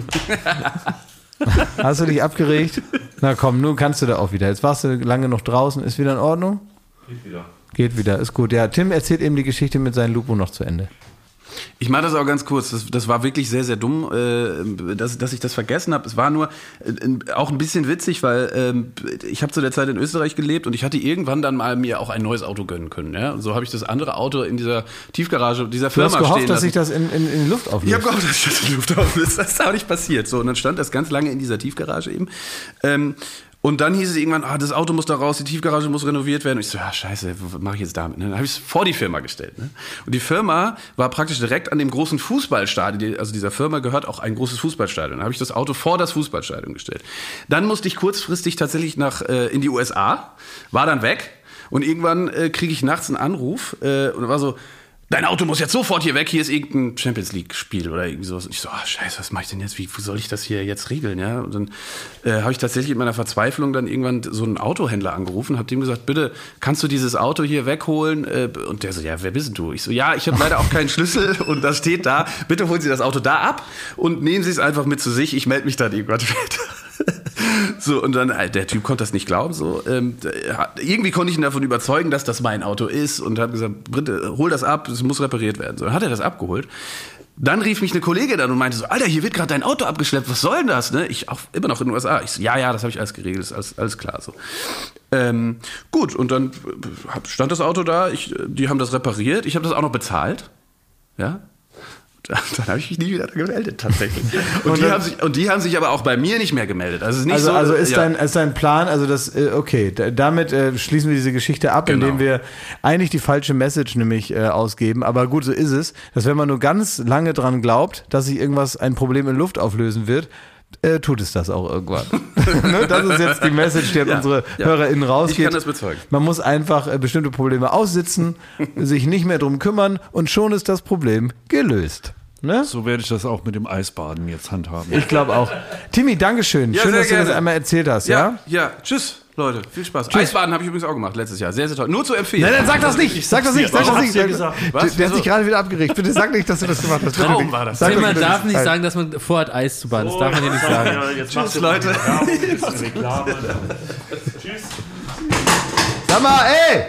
Hast du dich abgeregt? Na komm, nun kannst du da auch wieder. Jetzt warst du lange noch draußen. Ist wieder in Ordnung? Geht wieder. Geht wieder, ist gut. Ja, Tim erzählt eben die Geschichte mit seinem Lupo noch zu Ende. Ich mache das auch ganz kurz. Das, das war wirklich sehr, sehr dumm, äh, dass, dass ich das vergessen habe. Es war nur äh, auch ein bisschen witzig, weil äh, ich habe zu der Zeit in Österreich gelebt und ich hatte irgendwann dann mal mir auch ein neues Auto gönnen können. Ja? Und so habe ich das andere Auto in dieser Tiefgarage dieser Du Firma hast gehofft, stehen dass sich lassen. das in, in, in die Luft auflöst. Ich habe gehofft, dass sich das in die Luft auflöst. Das ist auch nicht passiert. So, und dann stand das ganz lange in dieser Tiefgarage eben. Ähm, Und dann hieß es irgendwann, ah, das Auto muss da raus, die Tiefgarage muss renoviert werden. Und ich so, ja, scheiße, was mache ich jetzt damit? Ne? Dann habe ich es vor die Firma gestellt. Ne? Und die Firma war praktisch direkt an dem großen Fußballstadion. Also dieser Firma gehört auch ein großes Fußballstadion. Dann habe ich das Auto vor das Fußballstadion gestellt. Dann musste ich kurzfristig tatsächlich nach äh, in die U S A, war dann weg. Und irgendwann äh, kriege ich nachts einen Anruf äh, und war so, dein Auto muss jetzt sofort hier weg, hier ist irgendein Champions League-Spiel oder irgendwie sowas. Und ich so, ah, scheiße, was mache ich denn jetzt? Wie soll ich das hier jetzt regeln? Ja? Und dann äh, habe ich tatsächlich in meiner Verzweiflung dann irgendwann so einen Autohändler angerufen, habe dem gesagt, bitte, kannst du dieses Auto hier wegholen? Äh, und der so, ja, wer bist denn du? Ich so, ja, ich habe leider auch keinen Schlüssel und das steht da. Bitte holen Sie das Auto da ab und nehmen Sie es einfach mit zu sich. Ich melde mich dann irgendwann später. So, und dann, der Typ konnte das nicht glauben, so, ähm, irgendwie konnte ich ihn davon überzeugen, dass das mein Auto ist und habe gesagt, bitte, hol das ab, es muss repariert werden. So, dann hat er das abgeholt. Dann rief mich eine Kollegin an und meinte so, Alter, hier wird gerade dein Auto abgeschleppt, was soll denn das, ne? Ich auch immer noch in den U S A. Ich so, ja, ja, das habe ich alles geregelt, ist alles, alles klar, so. Ähm, gut, und dann stand das Auto da, ich, die haben das repariert, ich habe das auch noch bezahlt, ja. Dann habe ich mich nie wieder gemeldet, tatsächlich. Und, und, die haben sich, und die haben sich aber auch bei mir nicht mehr gemeldet. Also, es ist, nicht also, so, also ist, ja. dein, ist dein Plan, also das, okay, damit äh, schließen wir diese Geschichte ab, Genau. indem wir eigentlich die falsche Message nämlich äh, ausgeben. Aber gut, so ist es, dass wenn man nur ganz lange dran glaubt, dass sich irgendwas, ein Problem in Luft auflösen wird, äh, tut es das auch irgendwann. Ne? Das ist jetzt die Message, die an Ja, unsere ja. HörerInnen rausgeht. Ich kann das bezeugen. Man muss einfach äh, bestimmte Probleme aussitzen, sich nicht mehr drum kümmern und schon ist das Problem gelöst. Ne? So werde ich das auch mit dem Eisbaden jetzt handhaben. Ich glaube auch. Timmy, Dankeschön. Ja, Schön, sehr dass du das gerne. einmal erzählt hast. Ja? Ja, ja, tschüss, Leute, viel Spaß. Eisbaden habe ich übrigens auch gemacht letztes Jahr, sehr, sehr toll. Nur zu empfehlen. Nein, dann sag das nicht. Sag das nicht. Sag das Warum nicht. hast du Sag, gesagt? der, Was? der hat Wieso? sich gerade wieder abgeregt. Bitte sag nicht, dass du das gemacht hast. Bitte Traum nicht. war das. Sag Man bitte darf nicht. nicht sagen, dass man vorhat, Eis zu baden. Das darf man ja nicht sagen. Ja, jetzt machst du Leute. Werbung, jetzt Reklame. Tschüss. Sag mal, ey!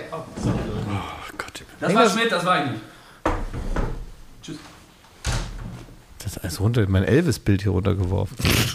Das war Schmidt, das war ich nicht. Das ist alles runter, mein Elvis-Bild hier runtergeworfen.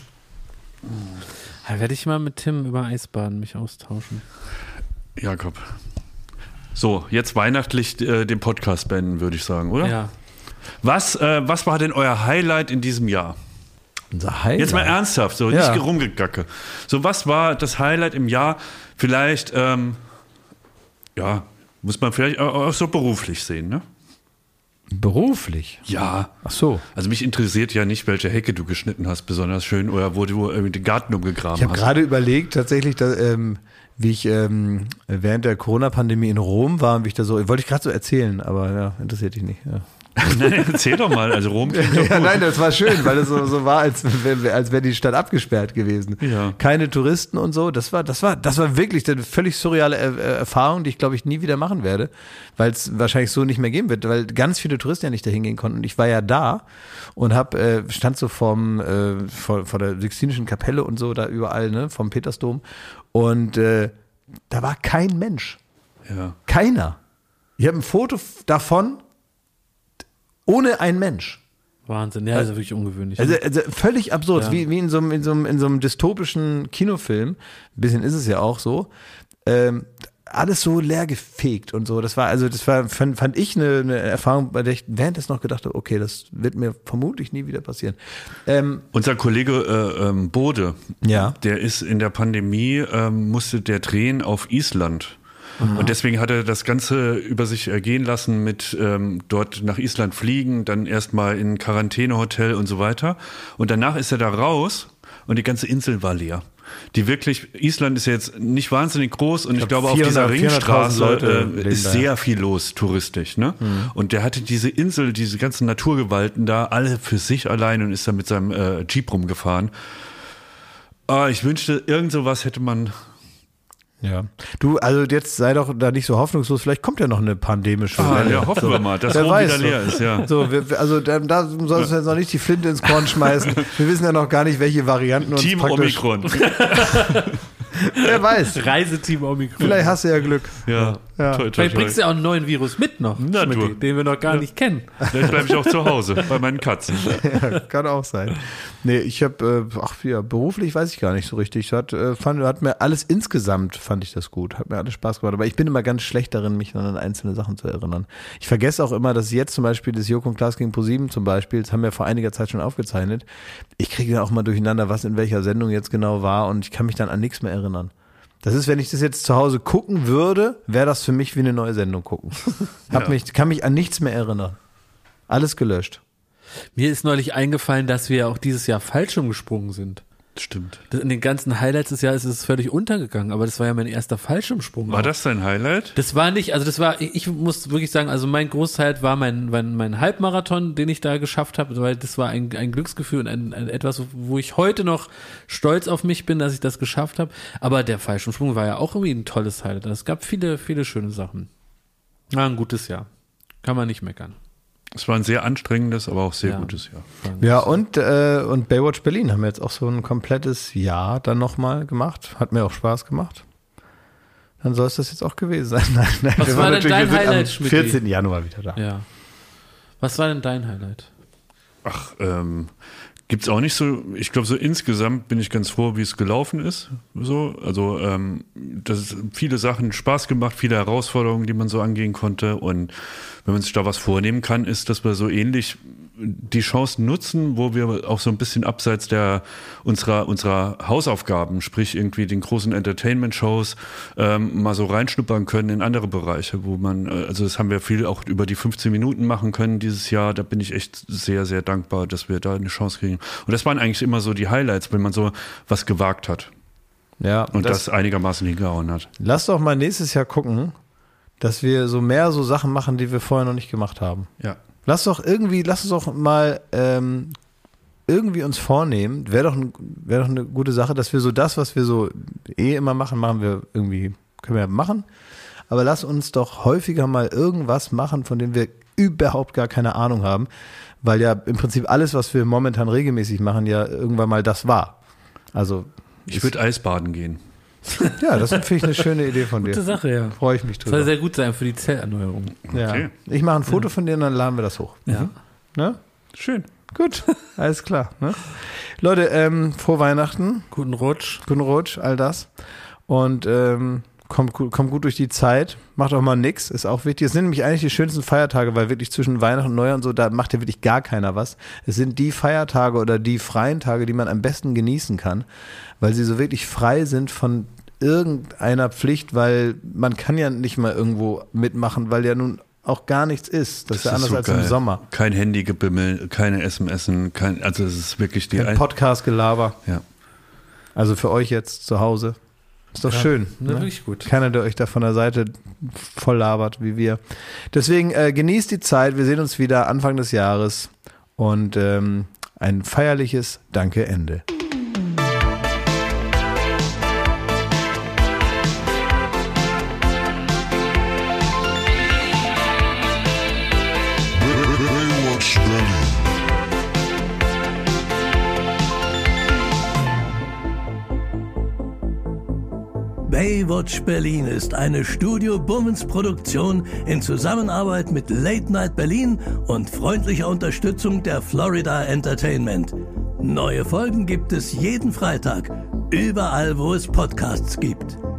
Da werde ich mal mit Tim über Eisbaden mich austauschen. Jakob. So, jetzt weihnachtlich äh, den Podcast beenden, würde ich sagen, oder? Ja. Was, äh, was war denn euer Highlight in diesem Jahr? Unser Highlight. Jetzt mal ernsthaft, so Ja. nicht rumgegacke. So, was war das Highlight im Jahr? Vielleicht, ähm, ja, muss man vielleicht auch, auch so beruflich sehen, ne? Beruflich? Ja. Ach so. Also mich interessiert ja nicht, welche Hecke du geschnitten hast, besonders schön, oder wo du irgendwie den Garten umgegraben Ich habe hast. gerade überlegt, tatsächlich, dass, ähm, wie ich ähm, während der Corona-Pandemie in Rom war und wie ich da so, wollte ich gerade so erzählen, aber ja, interessiert dich nicht. Ja. Nein, erzähl doch mal, also Rom klingt doch Ja, gut. nein, das war schön, weil es so, so war, als, wär- als wäre die Stadt abgesperrt gewesen. Ja. Keine Touristen und so. Das war, das war, das war wirklich eine völlig surreale äh, äh, Erfahrung, die ich glaube ich nie wieder machen werde, weil es wahrscheinlich so nicht mehr geben wird, weil ganz viele Touristen ja nicht dahin gehen konnten. Und ich war ja da und hab, äh, stand so vorm, äh, vor, vor der Sixtinischen Kapelle und so da überall, ne, vom Petersdom. Und äh, da war kein Mensch. Ja. Keiner. Ich habe ein Foto f- davon ohne ein Mensch. Wahnsinn, ja, das ist wirklich ungewöhnlich. Also, also völlig absurd, Ja. wie, wie in, so einem, in, so einem, in so einem dystopischen Kinofilm. Ein bisschen ist es ja auch so. Ähm, alles so leer gefegt und so. Das war, also das war, fand, fand ich eine, eine Erfahrung, bei der ich währenddessen noch gedacht habe, okay, das wird mir vermutlich nie wieder passieren. Ähm, Unser Kollege äh, ähm, Bode, Ja. der ist in der Pandemie, ähm, musste der drehen auf Island. Und deswegen hat er das Ganze über sich ergehen lassen mit ähm, dort nach Island fliegen, dann erstmal in ein Quarantänehotel und so weiter. Und danach ist er da raus und die ganze Insel war leer. Die wirklich, Island ist ja jetzt nicht wahnsinnig groß und ich, Ich glaube glaub, auf dieser vierhunderttausend Ringstraße Leute äh, leben ist da, sehr ja. viel los touristisch. Ne? Mhm. Und der hatte diese Insel, diese ganzen Naturgewalten da, alle für sich allein und ist dann mit seinem äh, Jeep rumgefahren. Ah, ich wünschte, irgend sowas hätte man... ja. Du, also jetzt sei doch da nicht so hoffnungslos, vielleicht kommt ja noch eine pandemische Ah, Welle. ja, hoffen wir mal, dass Wer Rom weiß, wieder so. leer ist, ja. So, wir, wir- also da, da sollst du jetzt noch nicht die Flinte ins Korn schmeißen. Wir wissen ja noch gar nicht, welche Varianten uns Team praktisch... Omikron. Wer weiß, Reiseteam Omikron. vielleicht hast du ja Glück. Ja. Ja. Toi, toi, Vielleicht toi. bringst du ja auch einen neuen Virus mit noch, Na, Schmitty, du. den wir noch gar Ja. nicht kennen. Vielleicht bleibe ich auch zu Hause bei meinen Katzen. Ja, kann auch sein. Nee, ich habe, äh, ach ja, beruflich weiß ich gar nicht so richtig. Hat, äh, fand, hat mir alles insgesamt, fand ich das gut. Hat mir alles Spaß gemacht. Aber ich bin immer ganz schlecht darin, mich an einzelne Sachen zu erinnern. Ich vergesse auch immer, dass jetzt zum Beispiel das Joko und Klaas gegen ProSieben zum Beispiel, das haben wir vor einiger Zeit schon aufgezeichnet. Ich kriege dann auch mal durcheinander, was in welcher Sendung jetzt genau war und ich kann mich dann an nichts mehr erinnern. Das ist, wenn ich das jetzt zu Hause gucken würde, wäre das für mich wie eine neue Sendung gucken. Hab Ja. mich, kann mich an nichts mehr erinnern. Alles gelöscht. Mir ist neulich eingefallen, dass wir auch dieses Jahr Fallschirm gesprungen sind. Stimmt. Das- In den ganzen Highlights des Jahres ist es völlig untergegangen, aber das war ja mein erster Fallschirmsprung. War auch. das dein Highlight? Das war nicht, also das war, ich, ich muss wirklich sagen, also mein Großteil war mein, mein, mein Halbmarathon, den ich da geschafft habe, weil das war ein, ein Glücksgefühl und ein, ein etwas, wo ich heute noch stolz auf mich bin, dass ich das geschafft habe. Aber der Fallschirmsprung war ja auch irgendwie ein tolles Highlight. Es gab viele, viele schöne Sachen. War ein gutes Jahr. Kann man nicht meckern. Es war ein sehr anstrengendes, aber auch sehr Ja. gutes Jahr. Ja, und, äh, und Baywatch Berlin haben wir jetzt auch so ein komplettes Jahr dann nochmal gemacht. Hat mir auch Spaß gemacht. Dann soll es das jetzt auch gewesen sein. Nein, nein, Was wir war waren denn natürlich- dein wir sind Highlight, am Schmidti? vierzehnten Januar wieder da. Ja. Was war denn dein Highlight? Ach, ähm, gibt's auch nicht so, ich glaube so insgesamt bin ich ganz froh, wie es gelaufen ist. So, also ähm, das ist viele Sachen Spaß gemacht, viele Herausforderungen, die man so angehen konnte. Und wenn man sich da was vornehmen kann, ist, dass wir so ähnlich die Chancen nutzen, wo wir auch so ein bisschen abseits der unserer unserer Hausaufgaben, sprich irgendwie den großen Entertainment-Shows, ähm, mal so reinschnuppern können in andere Bereiche, wo man, äh, also das haben wir viel auch über die fünfzehn Minuten machen können dieses Jahr. Da bin ich echt sehr, sehr dankbar, dass wir da eine Chance kriegen. Und das waren eigentlich immer so die Highlights, wenn man so was gewagt hat Ja, und das, das, einigermaßen hingehauen hat. lass doch mal nächstes Jahr gucken, dass wir so mehr so Sachen machen, die wir vorher noch nicht gemacht haben. Ja. Lass doch irgendwie, lass uns doch mal ähm, irgendwie uns vornehmen, wäre doch, ein, wär doch eine gute Sache, dass wir so das, was wir so eh immer machen, machen wir irgendwie, können wir machen. Aber lass uns doch häufiger mal irgendwas machen, von dem wir überhaupt gar keine Ahnung haben, weil ja im Prinzip alles, was wir momentan regelmäßig machen, ja irgendwann mal das war. Also Ich würde Eisbaden gehen. ja, das finde ich eine schöne Idee von Gute dir. Sache, ja. Freue ich mich Das soll drüber. sehr gut sein für die Zellerneuerung. Ja. Okay. Ich mache ein Foto von dir und dann laden wir das hoch. Ja. Ne? Schön. Gut, alles klar. Ne? Leute, ähm, frohe Weihnachten, Guten Rutsch. guten Rutsch, all das. Und ähm, kommt, gut- kommt gut durch die Zeit. Macht auch mal nix, ist auch wichtig. Es sind nämlich eigentlich die schönsten Feiertage, weil wirklich zwischen Weihnachten und Neujahr und so, da macht ja wirklich gar keiner was. Es sind die Feiertage oder die freien Tage, die man am besten genießen kann, weil sie so wirklich frei sind von irgendeiner Pflicht, weil man kann ja nicht mal irgendwo mitmachen, weil ja nun auch gar nichts ist. Das, ist ja anders so als geil. im Sommer. Kein Handygebimmel, keine S M S, kein, also es ist wirklich die Kein ein- Podcast-Gelaber. Ja. Also für euch jetzt zu Hause. Ist doch schön. Ne, Ne? wirklich gut. Keiner, der euch da von der Seite voll labert wie wir. Deswegen äh, genießt die Zeit. Wir sehen uns wieder Anfang des Jahres. Und ähm, ein feierliches Danke Ende. Baywatch Berlin. Baywatch Berlin ist eine Studio Bummens Produktion in Zusammenarbeit mit Late Night Berlin und freundlicher Unterstützung der Florida Entertainment. Neue Folgen gibt es jeden Freitag, überall wo es Podcasts gibt.